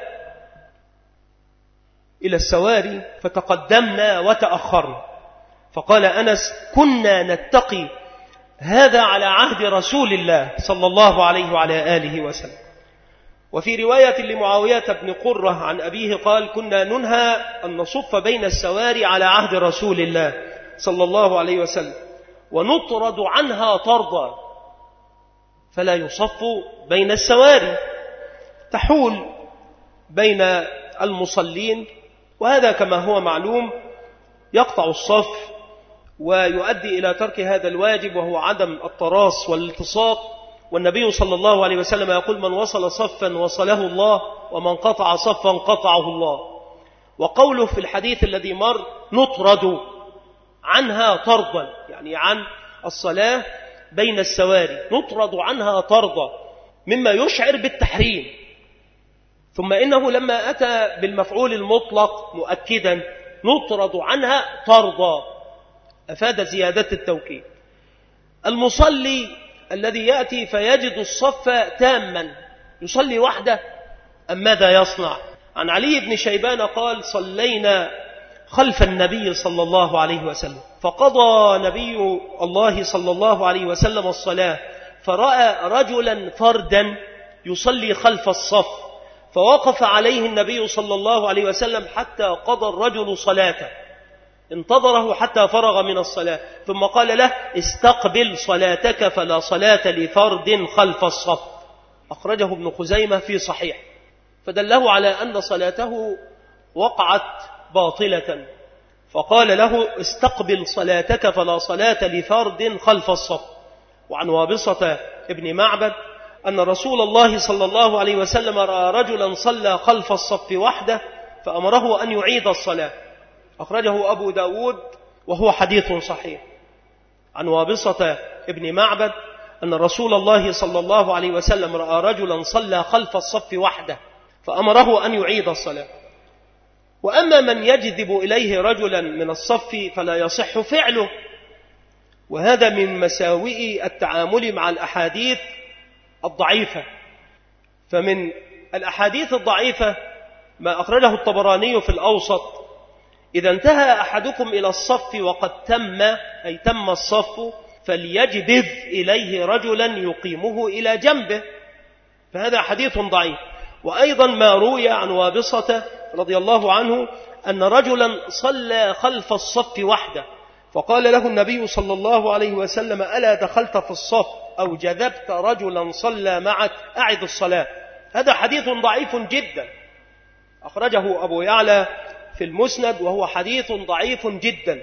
إلى السواري فتقدمنا وتأخرنا، فقال أنس كنا نتقي هذا على عهد رسول الله صلى الله عليه وعلى آله وسلم. وفي رواية لمعاوية بن قرة عن أبيه قال كنا ننهى أن نصف بين السواري على عهد رسول الله صلى الله عليه وسلم ونطرد عنها طردا، فلا يصف بين السواري، تحول بين المصلين، وهذا كما هو معلوم يقطع الصف ويؤدي إلى ترك هذا الواجب وهو عدم التراص والالتصاق. والنبي صلى الله عليه وسلم يقول من وصل صفا وصله الله ومن قطع صفا قطعه الله. وقوله في الحديث الذي مر نطرد عنها طردا، يعني عن الصلاة بين السواري نطرد عنها طردا، مما يشعر بالتحريم. ثم إنه لما أتى بالمفعول المطلق مؤكدا نطرد عنها طردا أفاد زيادة التوكيد. المصلي الذي يأتي فيجد الصف تاما يصلي وحده أم ماذا يصنع؟ عن علي بن شيبان قال صلينا خلف النبي صلى الله عليه وسلم فقضى نبي الله صلى الله عليه وسلم الصلاة فرأى رجلا فردا يصلي خلف الصف، فوقف عليه النبي صلى الله عليه وسلم حتى قضى الرجل صلاته، انتظره حتى فرغ من الصلاة، ثم قال له استقبل صلاتك فلا صلاة لفرد خلف الصف. أخرجه ابن خزيمة في صحيح، فدله على أن صلاته وقعت باطلة، فقال له استقبل صلاتك فلا صلاة لفرد خلف الصف. وعن وابصة ابن معبد أن رسول الله صلى الله عليه وسلم رأى رجلا صلى خلف الصف وحده فأمره أن يعيد الصلاة، أخرجه أبو داود وهو حديث صحيح. عن وابصة ابن معبد أن رسول الله صلى الله عليه وسلم رأى رجلا صلى خلف الصف وحده فأمره أن يعيد الصلاة. وأما من يجذب إليه رجلا من الصف فلا يصح فعله، وهذا من مساوئ التعامل مع الأحاديث الضعيفة. فمن الأحاديث الضعيفة ما أخرجه الطبراني في الأوسط إذا انتهى أحدكم إلى الصف وقد تم أي تم الصف فليجذب إليه رجلا يقيمه إلى جنبه، فهذا حديث ضعيف. وأيضا ما روي عن وابصة رضي الله عنه أن رجلا صلى خلف الصف وحده، فقال له النبي صلى الله عليه وسلم: ألا دخلت في الصف أو جذبت رجلا صلى معك؟ أعد الصلاة. هذا حديث ضعيف جدا، أخرجه أبو يعلى في المسند، وهو حديث ضعيف جدا.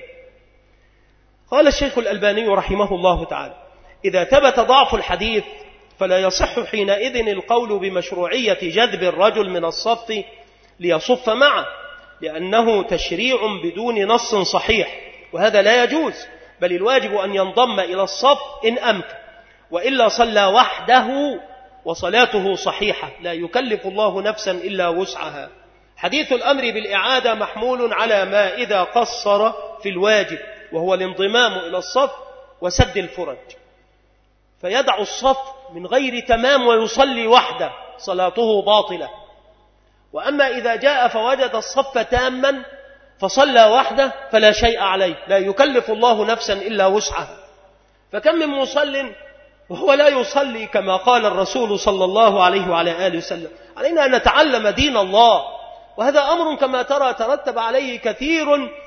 قال الشيخ الألباني رحمه الله تعالى: إذا ثبت ضعف الحديث فلا يصح حينئذ القول بمشروعية جذب الرجل من الصف ليصف معه، لأنه تشريع بدون نص صحيح، وهذا لا يجوز، بل الواجب أن ينضم إلى الصف إن أمكن، وإلا صلى وحده وصلاته صحيحة، لا يكلف الله نفسا إلا وسعها. حديث الأمر بالإعادة محمول على ما إذا قصر في الواجب، وهو الانضمام إلى الصف وسد الفرج، فيدع الصف من غير تمام ويصلي وحده، صلاته باطلة. وأما إذا جاء فوجد الصف تاما فصلى وحده فلا شيء عليه، لا يكلف الله نفسا إلا وسعها. فكم من مصل وهو لا يصلي كما قال الرسول صلى الله عليه وعلى آله وسلم. علينا أن نتعلم دين الله، وهذا أمر كما ترى ترتب عليه كثير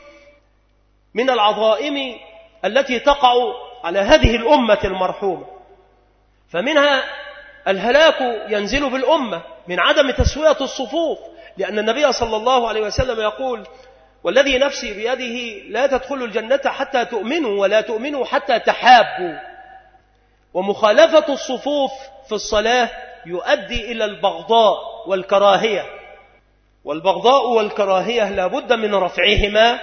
من العظائم التي تقع على هذه الأمة المرحومة. فمنها الهلاك ينزل بالأمة من عدم تسوية الصفوف، لأن النبي صلى الله عليه وسلم يقول: والذي نفسي بيده لا تدخلوا الجنة حتى تؤمنوا ولا تؤمنوا حتى تحابوا. ومخالفة الصفوف في الصلاة يؤدي إلى البغضاء والكراهية، والبغضاء والكراهية لا بد من رفعهما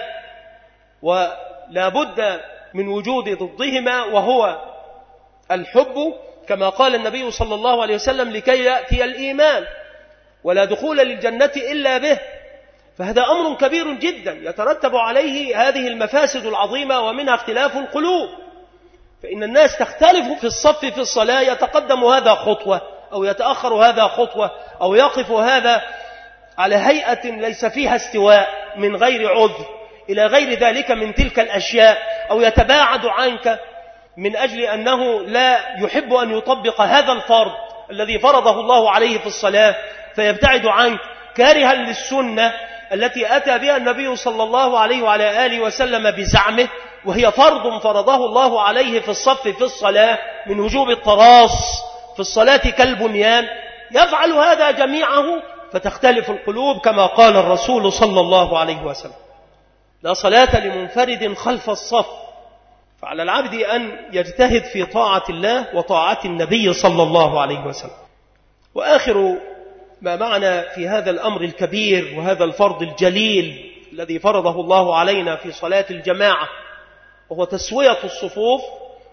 ولا بد من وجود ضدهما، وهو الحب، كما قال النبي صلى الله عليه وسلم: لكي يأتي الإيمان ولا دخول للجنة إلا به. فهذا أمر كبير جدا يترتب عليه هذه المفاسد العظيمة، ومنها اختلاف القلوب. فإن الناس تختلف في الصف في الصلاة، يتقدم هذا خطوة أو يتأخر هذا خطوة، أو يقف هذا على هيئة ليس فيها استواء من غير عذر إلى غير ذلك من تلك الأشياء، أو يتباعد عنك من أجل أنه لا يحب أن يطبق هذا الفرض الذي فرضه الله عليه في الصلاة، فيبتعد عنك كارها للسنة التي أتى بها النبي صلى الله عليه وعلى آله وسلم بزعمه، وهي فرض فرضه الله عليه في الصف في الصلاة من وجوب التراص في الصلاة كالبنيان. يفعل هذا جميعه فتختلف القلوب كما قال الرسول صلى الله عليه وسلم: لا صلاة لمنفرد خلف الصف. فعلى العبد أن يجتهد في طاعة الله وطاعة النبي صلى الله عليه وسلم. وآخر ما معنا في هذا الأمر الكبير وهذا الفرض الجليل الذي فرضه الله علينا في صلاة الجماعة، وهو تسوية الصفوف،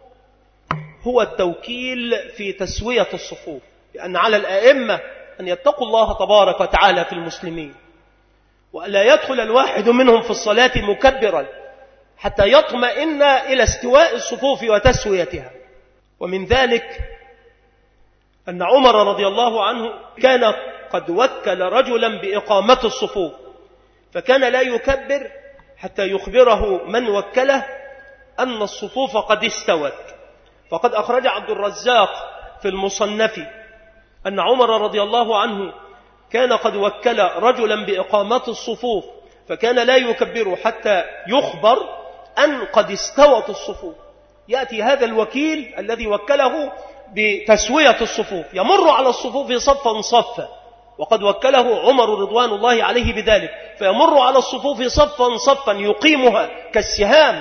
هو التوكيل في تسوية الصفوف، لأن على الأئمة أن يتقوا الله تبارك وتعالى في المسلمين، وألا يدخل الواحد منهم في الصلاة مكبرا حتى يطمئن إلى استواء الصفوف وتسويتها. ومن ذلك أن عمر رضي الله عنه كان قد وكل رجلا بإقامة الصفوف، فكان لا يكبر حتى يخبره من وكله أن الصفوف قد استوت. فقد أخرج عبد الرزاق في المصنف أن عمر رضي الله عنه كان قد وكل رجلا بإقامة الصفوف، فكان لا يكبر حتى يخبر أن قد استوت الصفوف. يأتي هذا الوكيل الذي وكله بتسوية الصفوف يمر على الصفوف صفا صفا، وقد وكله عمر رضوان الله عليه بذلك، فيمر على الصفوف صفا صفا يقيمها كالسهام.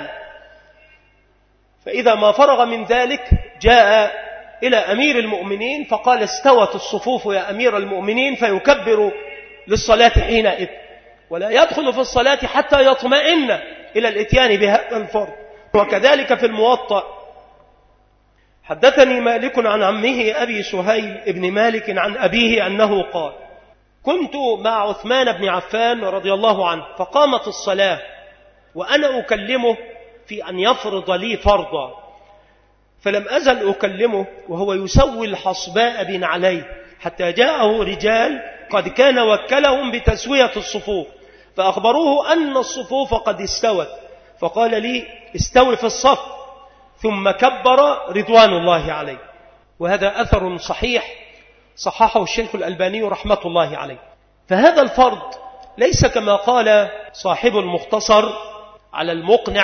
فإذا ما فرغ من ذلك جاء إلى أمير المؤمنين فقال: استوت الصفوف يا أمير المؤمنين، فيكبر للصلاة حينئذ، ولا يدخل في الصلاة حتى يطمئن إلى الاتيان بهذا الفرض. وكذلك في الموطأ: حدثني مالك عن عمه أبي سهيل ابن مالك عن أبيه أنه قال: كنت مع عثمان بن عفان رضي الله عنه، فقامت الصلاة وأنا أكلمه في أن يفرض لي فرضا، فلم أزل أكلمه وهو يسوي الحصباء بن عليه، حتى جاءه رجال قد كان وكلهم بتسوية الصفوف، فأخبروه أن الصفوف قد استوت، فقال لي: استوي في الصف، ثم كبر رضوان الله عليه. وهذا أثر صحيح صححه الشيخ الألباني رحمة الله عليه. فهذا الفرض ليس كما قال صاحب المختصر على المقنع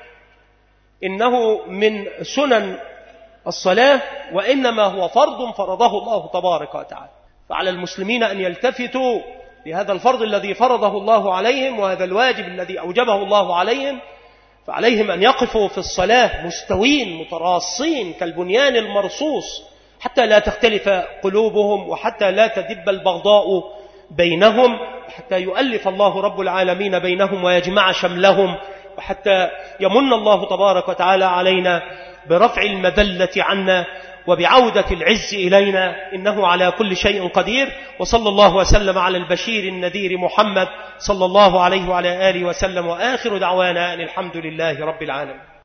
إنه من سنن الصلاة، وإنما هو فرض فرضه الله تبارك وتعالى. فعلى المسلمين أن يلتفتوا لهذا الفرض الذي فرضه الله عليهم، وهذا الواجب الذي أوجبه الله عليهم. فعليهم أن يقفوا في الصلاة مستوين متراصين كالبنيان المرصوص، حتى لا تختلف قلوبهم، وحتى لا تدب البغضاء بينهم، حتى يؤلف الله رب العالمين بينهم ويجمع شملهم، وحتى يمن الله تبارك وتعالى علينا برفع المذلة عنا وبعودة العز إلينا، إنه على كل شيء قدير. وصلى الله وسلم على البشير النذير محمد صلى الله عليه وعلى آله وسلم، وآخر دعوانا أن الحمد لله رب العالمين.